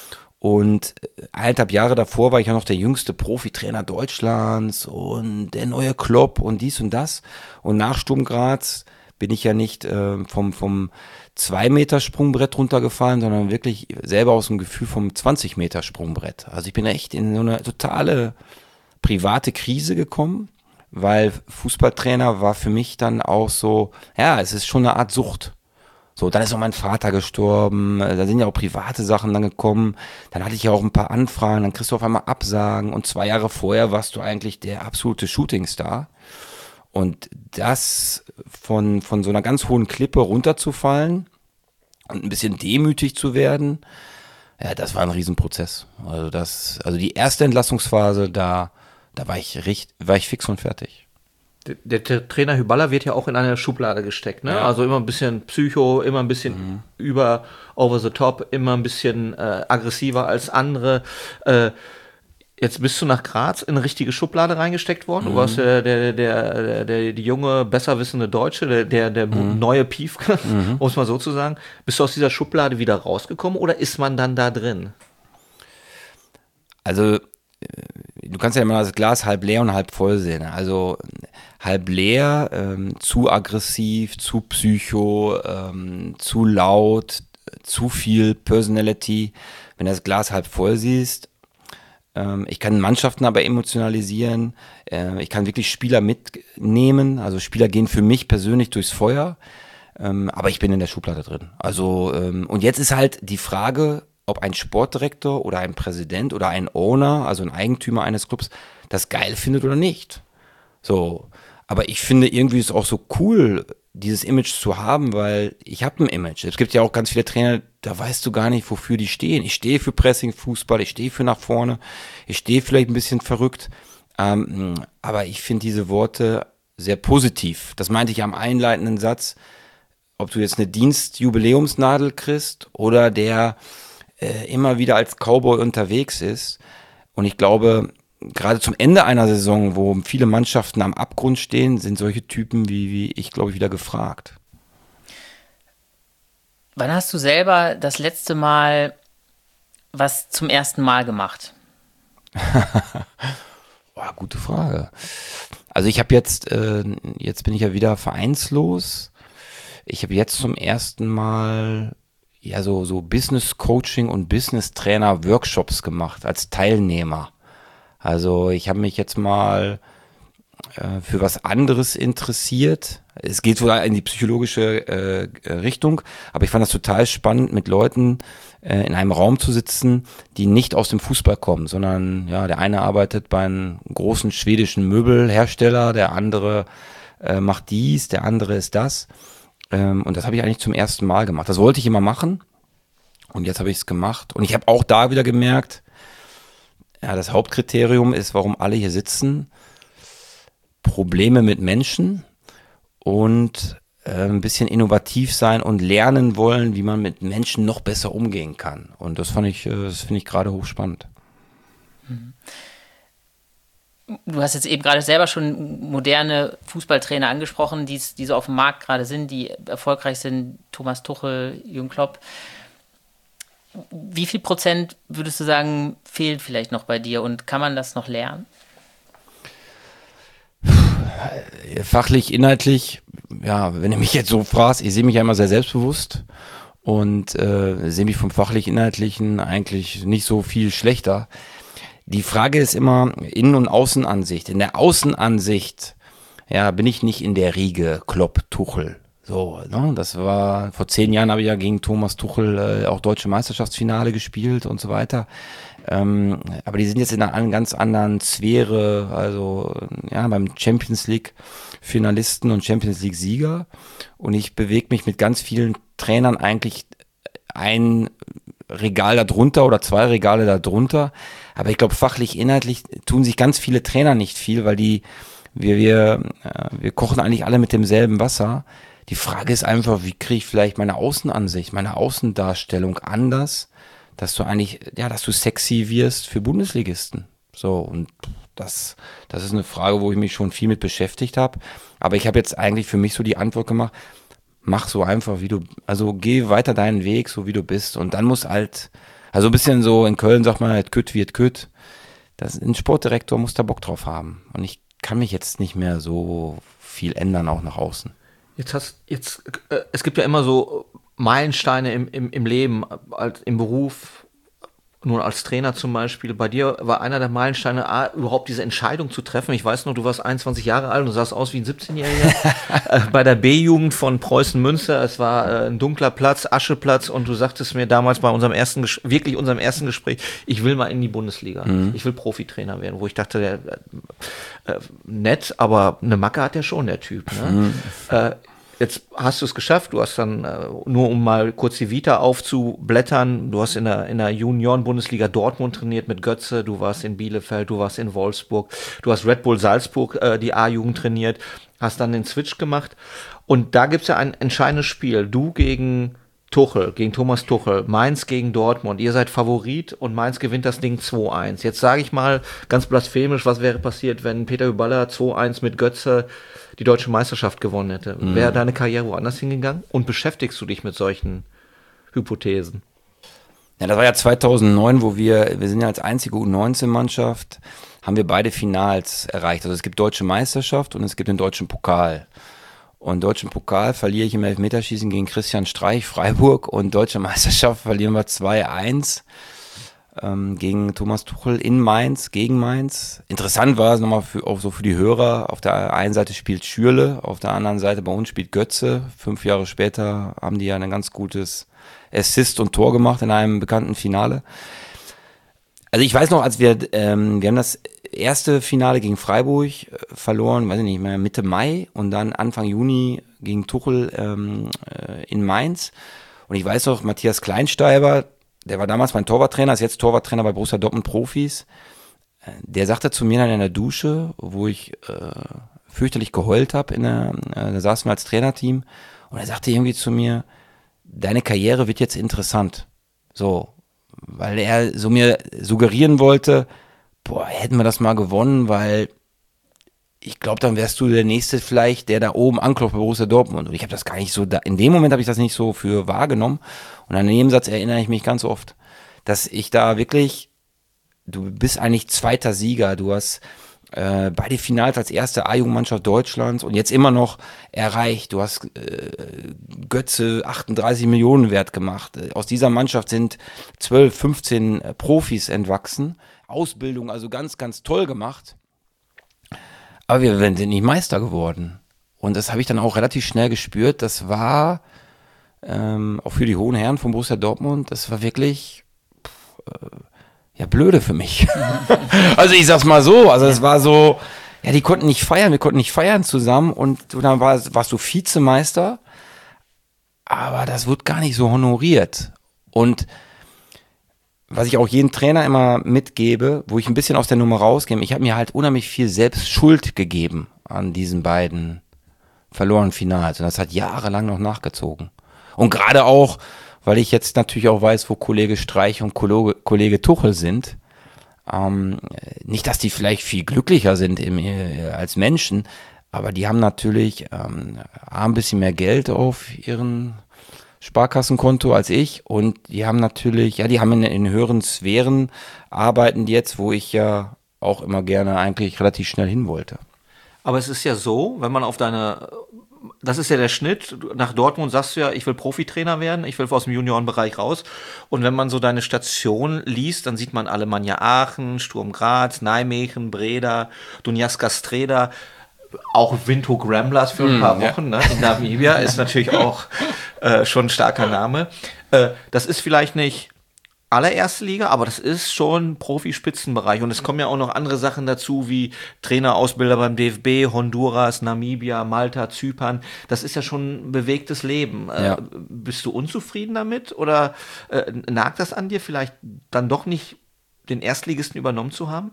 Und eineinhalb Jahre davor war ich ja noch der jüngste Profitrainer Deutschlands und der neue Klopp und dies und das. Und nach Sturm Graz bin ich ja nicht äh, vom vom zwei Meter Sprungbrett runtergefallen, sondern wirklich selber aus dem Gefühl vom zwanzig Meter Sprungbrett. Also ich bin echt in so eine totale private Krise gekommen, weil Fußballtrainer war für mich dann auch so, ja, es ist schon eine Art Sucht. So, dann ist auch mein Vater gestorben, da sind ja auch private Sachen dann gekommen, dann hatte ich ja auch ein paar Anfragen, dann kriegst du auf einmal Absagen und zwei Jahre vorher warst du eigentlich der absolute Shootingstar. Und das von, von so einer ganz hohen Klippe runterzufallen und ein bisschen demütig zu werden, ja, das war ein Riesenprozess. Also das, also die erste Entlassungsphase, da, da war ich richtig, war ich fix und fertig.
Der, der Trainer Hyballa wird ja auch in eine Schublade gesteckt, ne? Ja. Also immer ein bisschen Psycho, immer ein bisschen mhm. über over the top, immer ein bisschen äh, aggressiver als andere. Äh, jetzt bist du nach Graz in eine richtige Schublade reingesteckt worden. Mhm. Du warst der, der, der, der, der die junge, besser wissende Deutsche, der, der, der mhm. neue Piefke, mhm. um es mal so zu sagen. Bist du aus dieser Schublade wieder rausgekommen oder ist man dann da drin?
Also du kannst ja immer das Glas halb leer und halb voll sehen. Also halb leer, ähm, zu aggressiv, zu psycho, ähm, zu laut, zu viel Personality. Wenn du das Glas halb voll siehst, ähm, ich kann Mannschaften aber emotionalisieren, äh, ich kann wirklich Spieler mitnehmen, also Spieler gehen für mich persönlich durchs Feuer, ähm, aber ich bin in der Schublade drin. Also ähm, und jetzt ist halt die Frage, ob ein Sportdirektor oder ein Präsident oder ein Owner, also ein Eigentümer eines Clubs, das geil findet oder nicht. So, aber ich finde irgendwie ist es auch so cool, dieses Image zu haben, weil ich habe ein Image. Es gibt ja auch ganz viele Trainer, da weißt du gar nicht, wofür die stehen. Ich stehe für Pressing-Fußball, ich stehe für nach vorne, ich stehe vielleicht ein bisschen verrückt, ähm, aber ich finde diese Worte sehr positiv. Das meinte ich am einleitenden Satz, ob du jetzt eine Dienstjubiläumsnadel kriegst oder der äh, immer wieder als Cowboy unterwegs ist. Und ich glaube, gerade zum Ende einer Saison, wo viele Mannschaften am Abgrund stehen, sind solche Typen wie, wie ich, glaube ich, wieder gefragt.
Wann hast du selber das letzte Mal was zum ersten Mal gemacht?
Boah, gute Frage. Also ich habe jetzt, äh, jetzt bin ich ja wieder vereinslos. Ich habe jetzt zum ersten Mal ja so, so Business Coaching und Business Trainer Workshops gemacht als Teilnehmer. Also ich habe mich jetzt mal äh, für was anderes interessiert. Es geht sogar in die psychologische äh, Richtung, aber ich fand das total spannend, mit Leuten äh, in einem Raum zu sitzen, die nicht aus dem Fußball kommen, sondern ja, der eine arbeitet bei einem großen schwedischen Möbelhersteller, der andere äh, macht dies, der andere ist das. Ähm, und das habe ich eigentlich zum ersten Mal gemacht. Das wollte ich immer machen und jetzt habe ich es gemacht. Und ich habe auch da wieder gemerkt, ja, das Hauptkriterium ist, warum alle hier sitzen, Probleme mit Menschen und äh, ein bisschen innovativ sein und lernen wollen, wie man mit Menschen noch besser umgehen kann. Und das fand ich, äh, das finde ich gerade hochspannend.
Du hast jetzt eben gerade selber schon moderne Fußballtrainer angesprochen, die so auf dem Markt gerade sind, die erfolgreich sind, Thomas Tuchel, Jürgen Klopp. Wie viel Prozent würdest du sagen, fehlt vielleicht noch bei dir und kann man das noch lernen?
Fachlich, inhaltlich, ja, wenn du mich jetzt so fragst, ich sehe mich ja immer sehr selbstbewusst und äh, sehe mich vom fachlich-inhaltlichen eigentlich nicht so viel schlechter. Die Frage ist immer Innen- und Außenansicht. In der Außenansicht, ja, bin ich nicht in der Riege Klopp, Tuchel. So, ne, das war, vor zehn Jahren habe ich ja gegen Thomas Tuchel äh, auch Deutsche Meisterschaftsfinale gespielt und so weiter. Ähm, aber die sind jetzt in einer ganz anderen Sphäre, also ja, beim Champions League Finalisten und Champions League Sieger. Und ich bewege mich mit ganz vielen Trainern eigentlich ein Regal darunter oder zwei Regale darunter. Aber ich glaube, fachlich, inhaltlich tun sich ganz viele Trainer nicht viel, weil die, wir, wir, äh, wir kochen eigentlich alle mit demselben Wasser. Die Frage ist einfach, wie kriege ich vielleicht meine Außenansicht, meine Außendarstellung anders, dass du eigentlich, ja, dass du sexy wirst für Bundesligisten. So, und das, das ist eine Frage, wo ich mich schon viel mit beschäftigt habe. Aber ich habe jetzt eigentlich für mich so die Antwort gemacht, mach so einfach, wie du, also geh weiter deinen Weg, so wie du bist. Und dann muss halt, also ein bisschen so, in Köln sagt man halt, kütt wird kütt. Das, ein Sportdirektor muss da Bock drauf haben. Und ich kann mich jetzt nicht mehr so viel ändern, auch nach außen.
Jetzt hast, jetzt, äh, es gibt ja immer so Meilensteine im, im, im Leben, als, im Beruf, nun als Trainer zum Beispiel. Bei dir war einer der Meilensteine, A, überhaupt diese Entscheidung zu treffen. Ich weiß noch, du warst einundzwanzig Jahre alt und sahst aus wie ein siebzehnjähriger. äh, bei der B-Jugend von Preußen Münster. Es war äh, ein dunkler Platz, Ascheplatz, und du sagtest mir damals bei unserem ersten, Ges- wirklich unserem ersten Gespräch, ich will mal in die Bundesliga. Mhm. Ich will Profitrainer werden. Wo ich dachte, der, äh, nett, aber eine Macke hat der schon, der Typ. Ne? Mhm. Äh, Jetzt hast du es geschafft, du hast dann, äh, nur um mal kurz die Vita aufzublättern, du hast in der, in der Junioren-Bundesliga Dortmund trainiert mit Götze, du warst in Bielefeld, du warst in Wolfsburg, du hast Red Bull Salzburg, äh, die A-Jugend trainiert, hast dann den Switch gemacht, und da gibt's ja ein entscheidendes Spiel, du gegen Tuchel, gegen Thomas Tuchel, Mainz gegen Dortmund, ihr seid Favorit und Mainz gewinnt das Ding zwei eins. Jetzt sage ich mal ganz blasphemisch, was wäre passiert, wenn Peter Hyballa zwei eins mit Götze die deutsche Meisterschaft gewonnen hätte? Mhm. Wäre deine Karriere woanders hingegangen? Und beschäftigst du dich mit solchen Hypothesen?
Ja, das war ja zweitausendneun, wo wir, wir sind ja als einzige U neunzehn Mannschaft, haben wir beide Finals erreicht. Also es gibt deutsche Meisterschaft und es gibt den deutschen Pokal. Und deutschen Pokal verliere ich im Elfmeterschießen gegen Christian Streich, Freiburg, und deutsche Meisterschaft verlieren wir zwei eins ähm, gegen Thomas Tuchel in Mainz, gegen Mainz. Interessant war es nochmal für, auch so für die Hörer, auf der einen Seite spielt Schürrle, auf der anderen Seite bei uns spielt Götze. Fünf Jahre später haben die ja ein ganz gutes Assist und Tor gemacht in einem bekannten Finale. Also ich weiß noch, als wir, ähm, wir haben das erste Finale gegen Freiburg äh, verloren, weiß ich nicht mehr, Mitte Mai, und dann Anfang Juni gegen Tuchel ähm, äh, in Mainz. Und ich weiß noch, Matthias Kleinsteiber, der war damals mein Torwarttrainer, ist jetzt Torwarttrainer bei Borussia Dortmund Profis. Der sagte zu mir dann in der Dusche, wo ich äh, fürchterlich geheult habe, in der, äh, da saßen wir als Trainerteam, und er sagte irgendwie zu mir, deine Karriere wird jetzt interessant. So, weil er so mir suggerieren wollte, boah, hätten wir das mal gewonnen, weil ich glaube, dann wärst du der Nächste vielleicht, der da oben anklopft bei Borussia Dortmund. Und ich habe das gar nicht so, da, in dem Moment habe ich das nicht so für wahrgenommen. Und an den Satz erinnere ich mich ganz oft, dass ich da wirklich, du bist eigentlich zweiter Sieger, du hast äh, beide Finals als erste A-Jugendmannschaft Deutschlands und jetzt immer noch erreicht. Du hast äh, Götze achtunddreißig Millionen wert gemacht. Aus dieser Mannschaft sind zwölf, fünfzehn Profis entwachsen. Ausbildung also ganz, ganz toll gemacht. Aber wir sind nicht Meister geworden. Und das habe ich dann auch relativ schnell gespürt. Das war ähm, auch für die hohen Herren von Borussia Dortmund, das war wirklich pff, äh, ja blöde für mich. Also ich sag's mal so, also es war so, ja, die konnten nicht feiern, wir konnten nicht feiern zusammen und dann war, warst du Vizemeister, aber das wird gar nicht so honoriert. Und was ich auch jedem Trainer immer mitgebe, wo ich ein bisschen aus der Nummer rausgehe, ich habe mir halt unheimlich viel Selbstschuld gegeben an diesen beiden verlorenen Finals. Und das hat jahrelang noch nachgezogen. Und gerade auch, weil ich jetzt natürlich auch weiß, wo Kollege Streich und Kollege, Kollege Tuchel sind. Ähm, nicht, dass die vielleicht viel glücklicher sind im, äh, als Menschen, aber die haben natürlich ähm, ein bisschen mehr Geld auf ihren Sparkassenkonto als ich und die haben natürlich, ja, die haben in, in höheren Sphären arbeiten die jetzt, wo ich ja auch immer gerne eigentlich relativ schnell hin wollte.
Aber es ist ja so, wenn man auf deine, das ist ja der Schnitt, nach Dortmund sagst du ja, ich will Profitrainer werden, ich will aus dem Juniorenbereich raus und wenn man so deine Station liest, dann sieht man Alemannia Aachen, Sturm Graz, Nijmegen, Breda, Donetsk Streda, auch Windhoek Ramblers für ein paar Wochen, ja. Ne? In Namibia ist natürlich auch äh, schon ein starker Name. Äh, das ist vielleicht nicht allererste Liga, aber das ist schon Profispitzenbereich und es kommen ja auch noch andere Sachen dazu, wie Trainerausbilder beim D F B, Honduras, Namibia, Malta, Zypern. Das ist ja schon ein bewegtes Leben. Äh,
ja.
Bist du unzufrieden damit oder äh, nagt das an dir, vielleicht dann doch nicht den Erstligisten übernommen zu haben?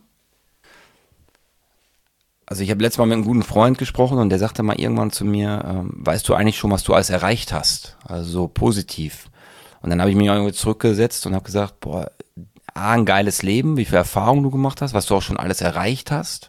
Also ich habe letztes Mal mit einem guten Freund gesprochen und der sagte mal irgendwann zu mir, ähm, weißt du eigentlich schon, was du alles erreicht hast? Also so positiv. Und dann habe ich mich irgendwie zurückgesetzt und habe gesagt, boah, A, ein geiles Leben, wie viel Erfahrung du gemacht hast, was du auch schon alles erreicht hast.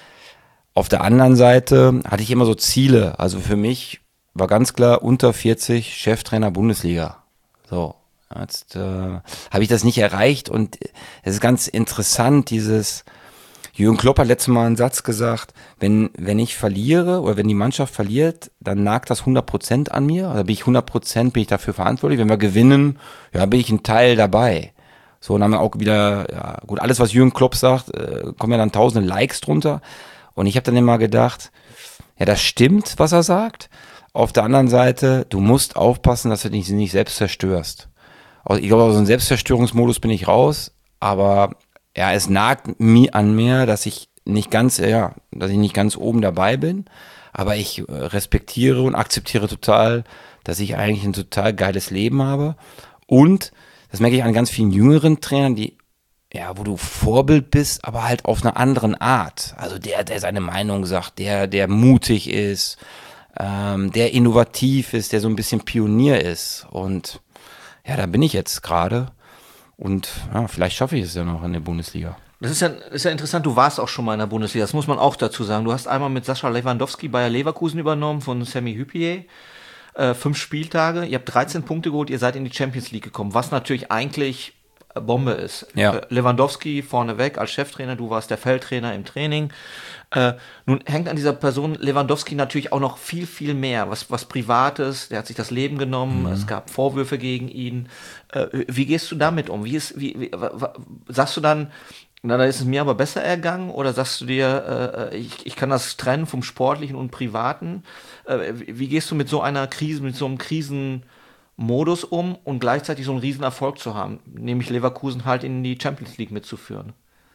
Auf der anderen Seite hatte ich immer so Ziele. Also für mich war ganz klar unter vierzig Cheftrainer Bundesliga. So, jetzt äh, habe ich das nicht erreicht und es ist ganz interessant, dieses Jürgen Klopp hat letztes Mal einen Satz gesagt, wenn, wenn ich verliere oder wenn die Mannschaft verliert, dann nagt das hundert Prozent an mir, oder bin ich hundert Prozent bin ich dafür verantwortlich. Wenn wir gewinnen, ja, bin ich ein Teil dabei. So, und dann haben wir auch wieder, ja, gut, alles, was Jürgen Klopp sagt, äh, kommen ja dann tausende Likes drunter. Und ich habe dann immer gedacht, ja, das stimmt, was er sagt. Auf der anderen Seite, du musst aufpassen, dass du dich nicht selbst zerstörst. Ich glaube, aus dem Selbstzerstörungsmodus bin ich raus, aber ja, es nagt mir an mir, dass ich nicht ganz, ja, dass ich nicht ganz oben dabei bin, aber ich respektiere und akzeptiere total, dass ich eigentlich ein total geiles Leben habe. Und das merke ich an ganz vielen jüngeren Trainern, die, ja, wo du Vorbild bist, aber halt auf einer anderen Art. Also der, der seine Meinung sagt, der, der mutig ist, ähm, der innovativ ist, der so ein bisschen Pionier ist. Und ja, da bin ich jetzt gerade. Und ja, vielleicht schaffe ich es ja noch in der Bundesliga.
Das ist ja, das ist ja interessant, du warst auch schon mal in der Bundesliga, das muss man auch dazu sagen. Du hast einmal mit Sascha Lewandowski Bayer Leverkusen übernommen von Sami Hyypiä. Äh, fünf Spieltage, ihr habt dreizehn Punkte geholt, ihr seid in die Champions League gekommen, was natürlich eigentlich Bombe ist.
Ja.
Äh, Lewandowski vorneweg als Cheftrainer, du warst der Feldtrainer im Training. Äh, nun hängt an dieser Person Lewandowski natürlich auch noch viel, viel mehr. Was, was Privates, der hat sich das Leben genommen, mhm. Es gab Vorwürfe gegen ihn. Äh, wie gehst du damit um? Wie ist, wie, wie, sagst du dann, na, da ist es mir aber besser ergangen, oder sagst du dir, äh, ich, ich kann das trennen vom Sportlichen und Privaten? Äh, wie, wie gehst du mit so einer Krise, mit so einem Krisenmodus um und gleichzeitig so einen Riesenerfolg zu haben, nämlich Leverkusen halt in die Champions League mitzuführen?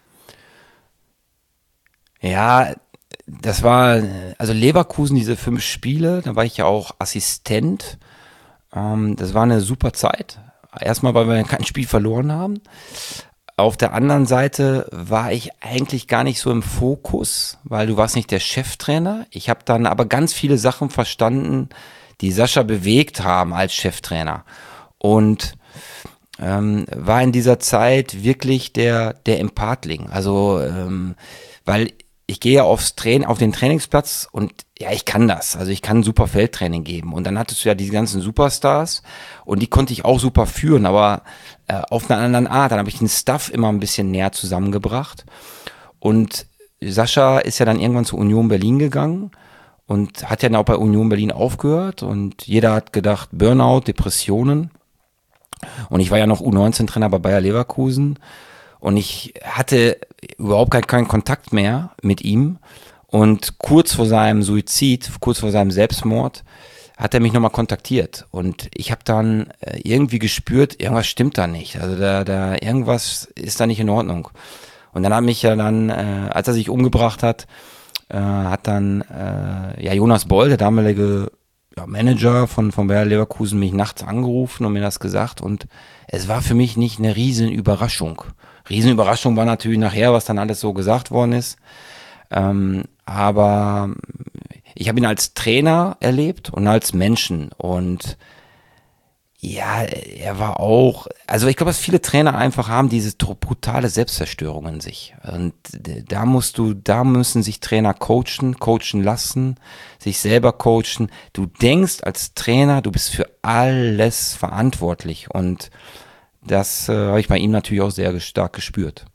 Ja, das war, also Leverkusen, diese fünf Spiele, da war ich ja auch Assistent. Ähm, das war eine super Zeit. Erstmal, weil wir kein Spiel verloren haben. Auf der anderen Seite war ich eigentlich gar nicht so im Fokus, weil du warst nicht der Cheftrainer. Ich habe dann aber ganz viele Sachen verstanden, die Sascha bewegt haben als Cheftrainer. Und ähm, war in dieser Zeit wirklich der, der Empathling. Also, ähm, weil ich gehe ja aufs Train, auf den Trainingsplatz und ja, ich kann das. Also ich kann super Feldtraining geben. Und dann hattest du ja diese ganzen Superstars und die konnte ich auch super führen, aber äh, auf einer anderen Art. Dann habe ich den Stuff immer ein bisschen näher zusammengebracht. Und Sascha ist ja dann irgendwann zu Union Berlin gegangen und hat ja dann auch bei Union Berlin aufgehört. Und jeder hat gedacht, Burnout, Depressionen. Und ich war ja noch U neunzehn Trainer bei Bayer Leverkusen. Und ich hatte überhaupt keinen, keinen Kontakt mehr mit ihm. Und kurz vor seinem Suizid, kurz vor seinem Selbstmord, hat er mich nochmal kontaktiert. Und ich habe dann irgendwie gespürt, irgendwas stimmt da nicht. Also da, da irgendwas ist da nicht in Ordnung. Und dann hat mich ja dann, äh, als er sich umgebracht hat, äh, hat dann äh, ja Jonas Boll, der damalige ja, Manager von, von Bayer Leverkusen, mich nachts angerufen und mir das gesagt. Und es war für mich nicht eine riesen Überraschung. Riesenüberraschung war natürlich nachher, was dann alles so gesagt worden ist. Ähm, aber ich habe ihn als Trainer erlebt und als Menschen. Und ja, er war auch, also ich glaube, dass viele Trainer einfach haben diese brutale Selbstzerstörung in sich. Und da musst du, da müssen sich Trainer coachen, coachen lassen, sich selber coachen. Du denkst als Trainer, du bist für alles verantwortlich. Und das äh, habe ich bei ihm natürlich auch sehr stark gespürt.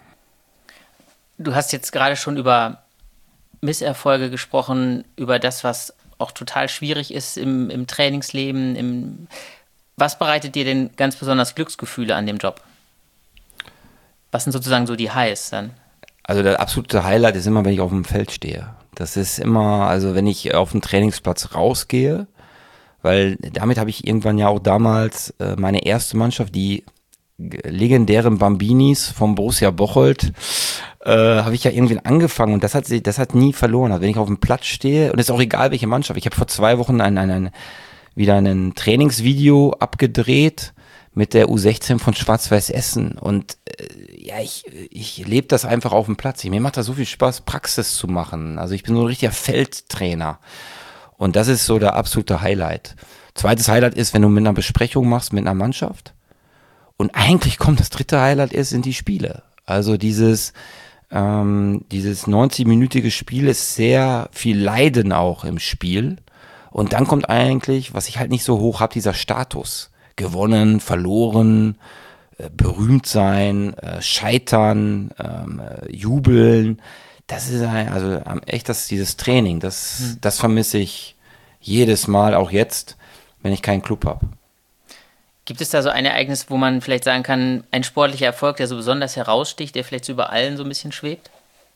Du hast jetzt gerade schon über Misserfolge gesprochen, über das, was auch total schwierig ist im, im Trainingsleben. Im was bereitet dir denn ganz besonders Glücksgefühle an dem Job? Was sind sozusagen so die Highs dann?
Also der absolute Highlight ist immer, wenn ich auf dem Feld stehe. Das ist immer, also wenn ich auf den Trainingsplatz rausgehe, weil damit habe ich irgendwann ja auch damals äh, meine erste Mannschaft, die legendären Bambinis vom Borussia Bocholt, äh, habe ich ja irgendwie angefangen und das hat sie, das hat nie verloren. Also wenn ich auf dem Platz stehe, und es ist auch egal, welche Mannschaft. Ich habe vor zwei Wochen ein, ein, ein, wieder ein Trainingsvideo abgedreht mit der U sechzehn von Schwarz-Weiß Essen und äh, ja, ich, ich lebe das einfach auf dem Platz. Mir macht das so viel Spaß, Praxis zu machen. Also ich bin so ein richtiger Feldtrainer. Und das ist so der absolute Highlight. Zweites Highlight ist, wenn du mit einer Besprechung machst mit einer Mannschaft. Und eigentlich kommt das dritte Highlight erst in die Spiele. Also dieses, ähm, dieses neunzig-minütige Spiel ist sehr viel Leiden auch im Spiel. Und dann kommt eigentlich, was ich halt nicht so hoch habe, dieser Status. Gewonnen, verloren, äh, berühmt sein, äh, scheitern, ähm, äh, jubeln. Das ist ein, also echt das, dieses Training, das, mhm. das vermisse ich jedes Mal, auch jetzt, wenn ich keinen Club habe.
Gibt es da so ein Ereignis, wo man vielleicht sagen kann, ein sportlicher Erfolg, der so besonders heraussticht, der vielleicht so über allen so ein bisschen schwebt?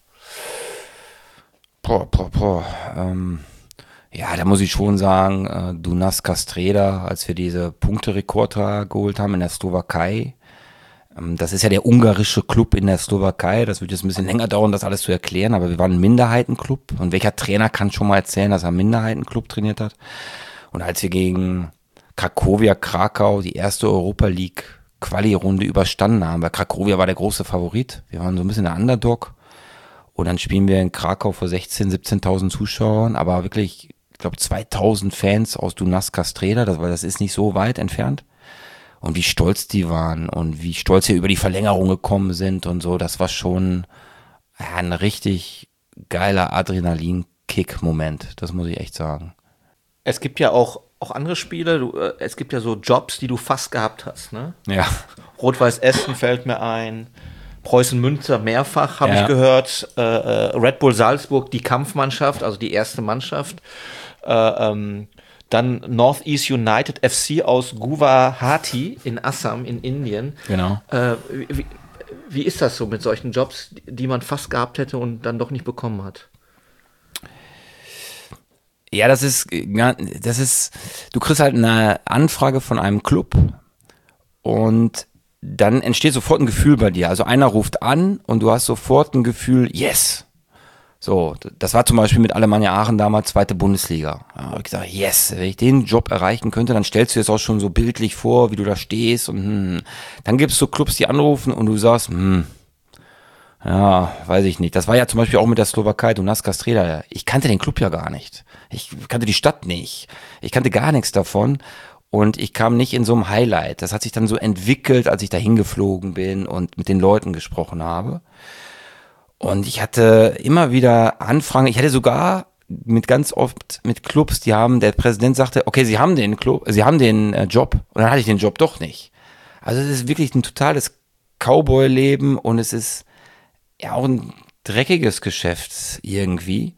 Boah, boah, boah. Ähm, ja, da muss ich schon sagen, äh, Dunas Castreda, als wir diese Punkterekord geholt haben in der Slowakei. Ähm, das ist ja der ungarische Club in der Slowakei. Das wird jetzt ein bisschen länger dauern, das alles zu erklären, aber wir waren ein Minderheitenclub. Und welcher Trainer kann schon mal erzählen, dass er einen Minderheitenclub trainiert hat? Und als wir gegen Cracovia Krakau die erste Europa League Quali-Runde überstanden haben, weil Cracovia war der große Favorit. Wir waren so ein bisschen der Underdog. Und dann spielen wir in Krakau vor sechzehntausend, siebzehntausend Zuschauern, aber wirklich, ich glaube, zweitausend Fans aus Dunas Castreda, das, weil das ist nicht so weit entfernt. Und wie stolz die waren und wie stolz sie über die Verlängerung gekommen sind und so, das war schon ja, ein richtig geiler Adrenalin-Kick-Moment, das muss ich echt sagen.
Es gibt ja auch auch andere Spiele, du, äh, es gibt ja so Jobs, die du fast gehabt hast, ne?
Ja.
Rot-Weiß Essen fällt mir ein, Preußen Münster mehrfach, habe
ja.
ich gehört, äh, Red Bull Salzburg, die Kampfmannschaft, also die erste Mannschaft, äh, ähm, dann Northeast United F C aus Guwahati in Assam in Indien.
Genau.
Äh, wie, wie ist das so mit solchen Jobs, die man fast gehabt hätte und dann doch nicht bekommen hat?
Ja, das ist, das ist, du kriegst halt eine Anfrage von einem Club und dann entsteht sofort ein Gefühl bei dir. Also einer ruft an und du hast sofort ein Gefühl, yes. So, das war zum Beispiel mit Alemannia Aachen damals zweite Bundesliga. Da habe ich gesagt, yes, wenn ich den Job erreichen könnte, dann stellst du dir das auch schon so bildlich vor, wie du da stehst und hm. Dann gibt es so Clubs, die anrufen und du sagst, hm, ja, weiß ich nicht. Das war ja zum Beispiel auch mit der Slowakei, Dunajská Streda. Ich kannte den Club ja gar nicht. Ich kannte die Stadt nicht. Ich kannte gar nichts davon. Und ich kam nicht in so einem Highlight. Das hat sich dann so entwickelt, als ich da hingeflogen bin und mit den Leuten gesprochen habe. Und ich hatte immer wieder Anfragen. Ich hatte sogar mit ganz oft mit Clubs, die haben, der Präsident sagte, okay, Sie haben den Club, Sie haben den äh, Job. Und dann hatte ich den Job doch nicht. Also es ist wirklich ein totales Cowboy-Leben und es ist ja auch ein dreckiges Geschäft irgendwie.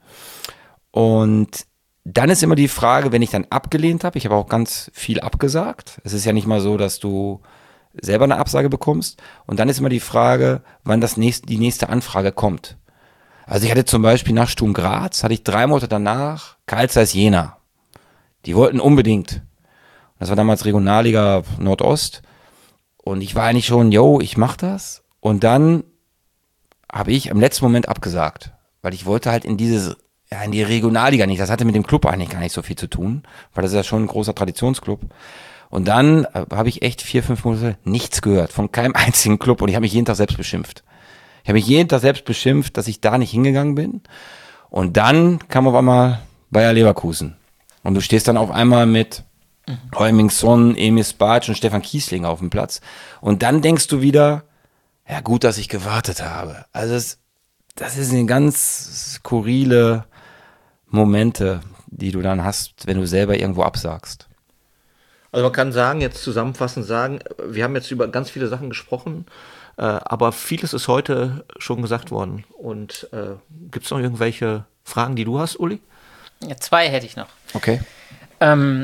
Und dann ist immer die Frage, wenn ich dann abgelehnt habe, ich habe auch ganz viel abgesagt. Es ist ja nicht mal so, dass du selber eine Absage bekommst. Und dann ist immer die Frage, wann das nächste, die nächste Anfrage kommt. Also ich hatte zum Beispiel nach Sturm Graz, hatte ich drei Monate danach Carl Zeiss Jena. Die wollten unbedingt. Das war damals Regionalliga Nordost. Und ich war eigentlich schon, yo, ich mach das. Und dann habe ich im letzten Moment abgesagt. Weil ich wollte halt in dieses, ja, in die Regionalliga nicht. Das hatte mit dem Club eigentlich gar nicht so viel zu tun. Weil das ist ja schon ein großer Traditionsclub. Und dann habe ich echt vier, fünf Monate nichts gehört von keinem einzigen Club und ich habe mich jeden Tag selbst beschimpft. Ich habe mich jeden Tag selbst beschimpft, dass ich da nicht hingegangen bin. Und dann kam auf einmal Bayer Leverkusen. Und du stehst dann auf einmal mit mhm. Heuming-Son, Emil Spac und Stefan Kiesling auf dem Platz. Und dann denkst du wieder, ja gut, dass ich gewartet habe. Also es, das ist eine ganz skurrile Momente, die du dann hast, wenn du selber irgendwo absagst.
Also man kann sagen, jetzt zusammenfassend sagen, wir haben jetzt über ganz viele Sachen gesprochen, äh, aber vieles ist heute schon gesagt worden. Und äh, gibt es noch irgendwelche Fragen, die du hast, Uli?
Ja, zwei hätte ich noch.
Okay.
Ähm,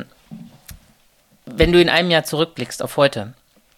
wenn du in einem Jahr zurückblickst auf heute,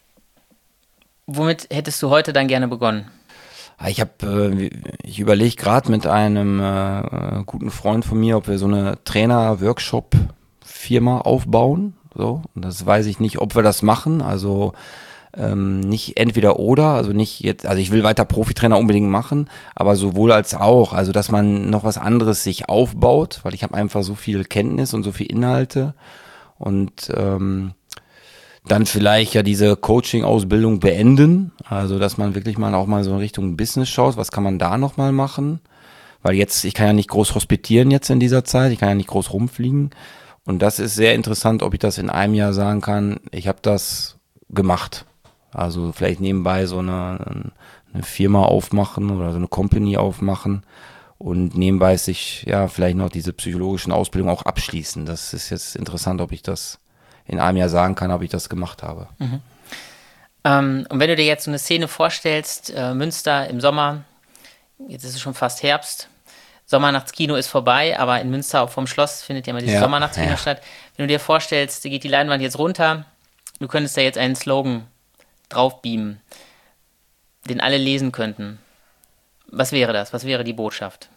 womit hättest du heute dann gerne begonnen?
Ich habe, äh, ich überlege gerade mit einem äh, guten Freund von mir, ob wir so eine Trainer-Workshop-Firma aufbauen. So, und das weiß ich nicht, ob wir das machen. Also ähm, nicht entweder oder, also nicht jetzt, also ich will weiter Profitrainer unbedingt machen, aber sowohl als auch, also dass man noch was anderes sich aufbaut, weil ich habe einfach so viel Kenntnis und so viel Inhalte und ähm, dann vielleicht ja diese Coaching-Ausbildung beenden, also dass man wirklich mal auch mal so in Richtung Business schaut, was kann man da nochmal machen, weil jetzt, ich kann ja nicht groß hospitieren jetzt in dieser Zeit, ich kann ja nicht groß rumfliegen. Und das ist sehr interessant, ob ich das in einem Jahr sagen kann, ich habe das gemacht. Also vielleicht nebenbei so eine, eine Firma aufmachen oder so eine Company aufmachen und nebenbei sich ja vielleicht noch diese psychologischen Ausbildungen auch abschließen. Das ist jetzt interessant, ob ich das in einem Jahr sagen kann, ob ich das gemacht habe.
Mhm. Ähm, und wenn du dir jetzt so eine Szene vorstellst, äh, Münster im Sommer, jetzt ist es schon fast Herbst, Sommernachtskino ist vorbei, aber in Münster auch vom Schloss findet ja mal dieses
ja,
Sommernachtskino
ja.
statt. Wenn du dir vorstellst, geht die Leinwand jetzt runter, du könntest da jetzt einen Slogan draufbeamen, den alle lesen könnten. Was wäre das? Was wäre die Botschaft?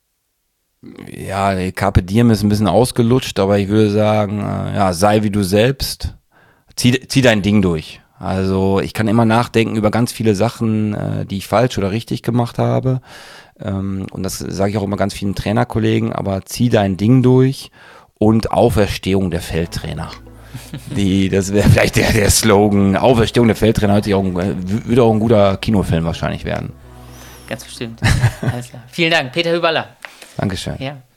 Ja, Carpe Diem ist ein bisschen ausgelutscht, aber ich würde sagen, äh, ja, sei wie du selbst, zieh, zieh dein Ding durch. Also ich kann immer nachdenken über ganz viele Sachen, äh, die ich falsch oder richtig gemacht habe. Ähm, und das sage ich auch immer ganz vielen Trainerkollegen, aber zieh dein Ding durch und Auferstehung der Feldtrainer. Die, das wäre vielleicht der, der Slogan, Auferstehung der Feldtrainer, heute auch ein, würde auch ein guter Kinofilm wahrscheinlich werden.
Ganz bestimmt. Alles klar. Vielen Dank, Peter Hüberler.
Dankeschön.
Ja.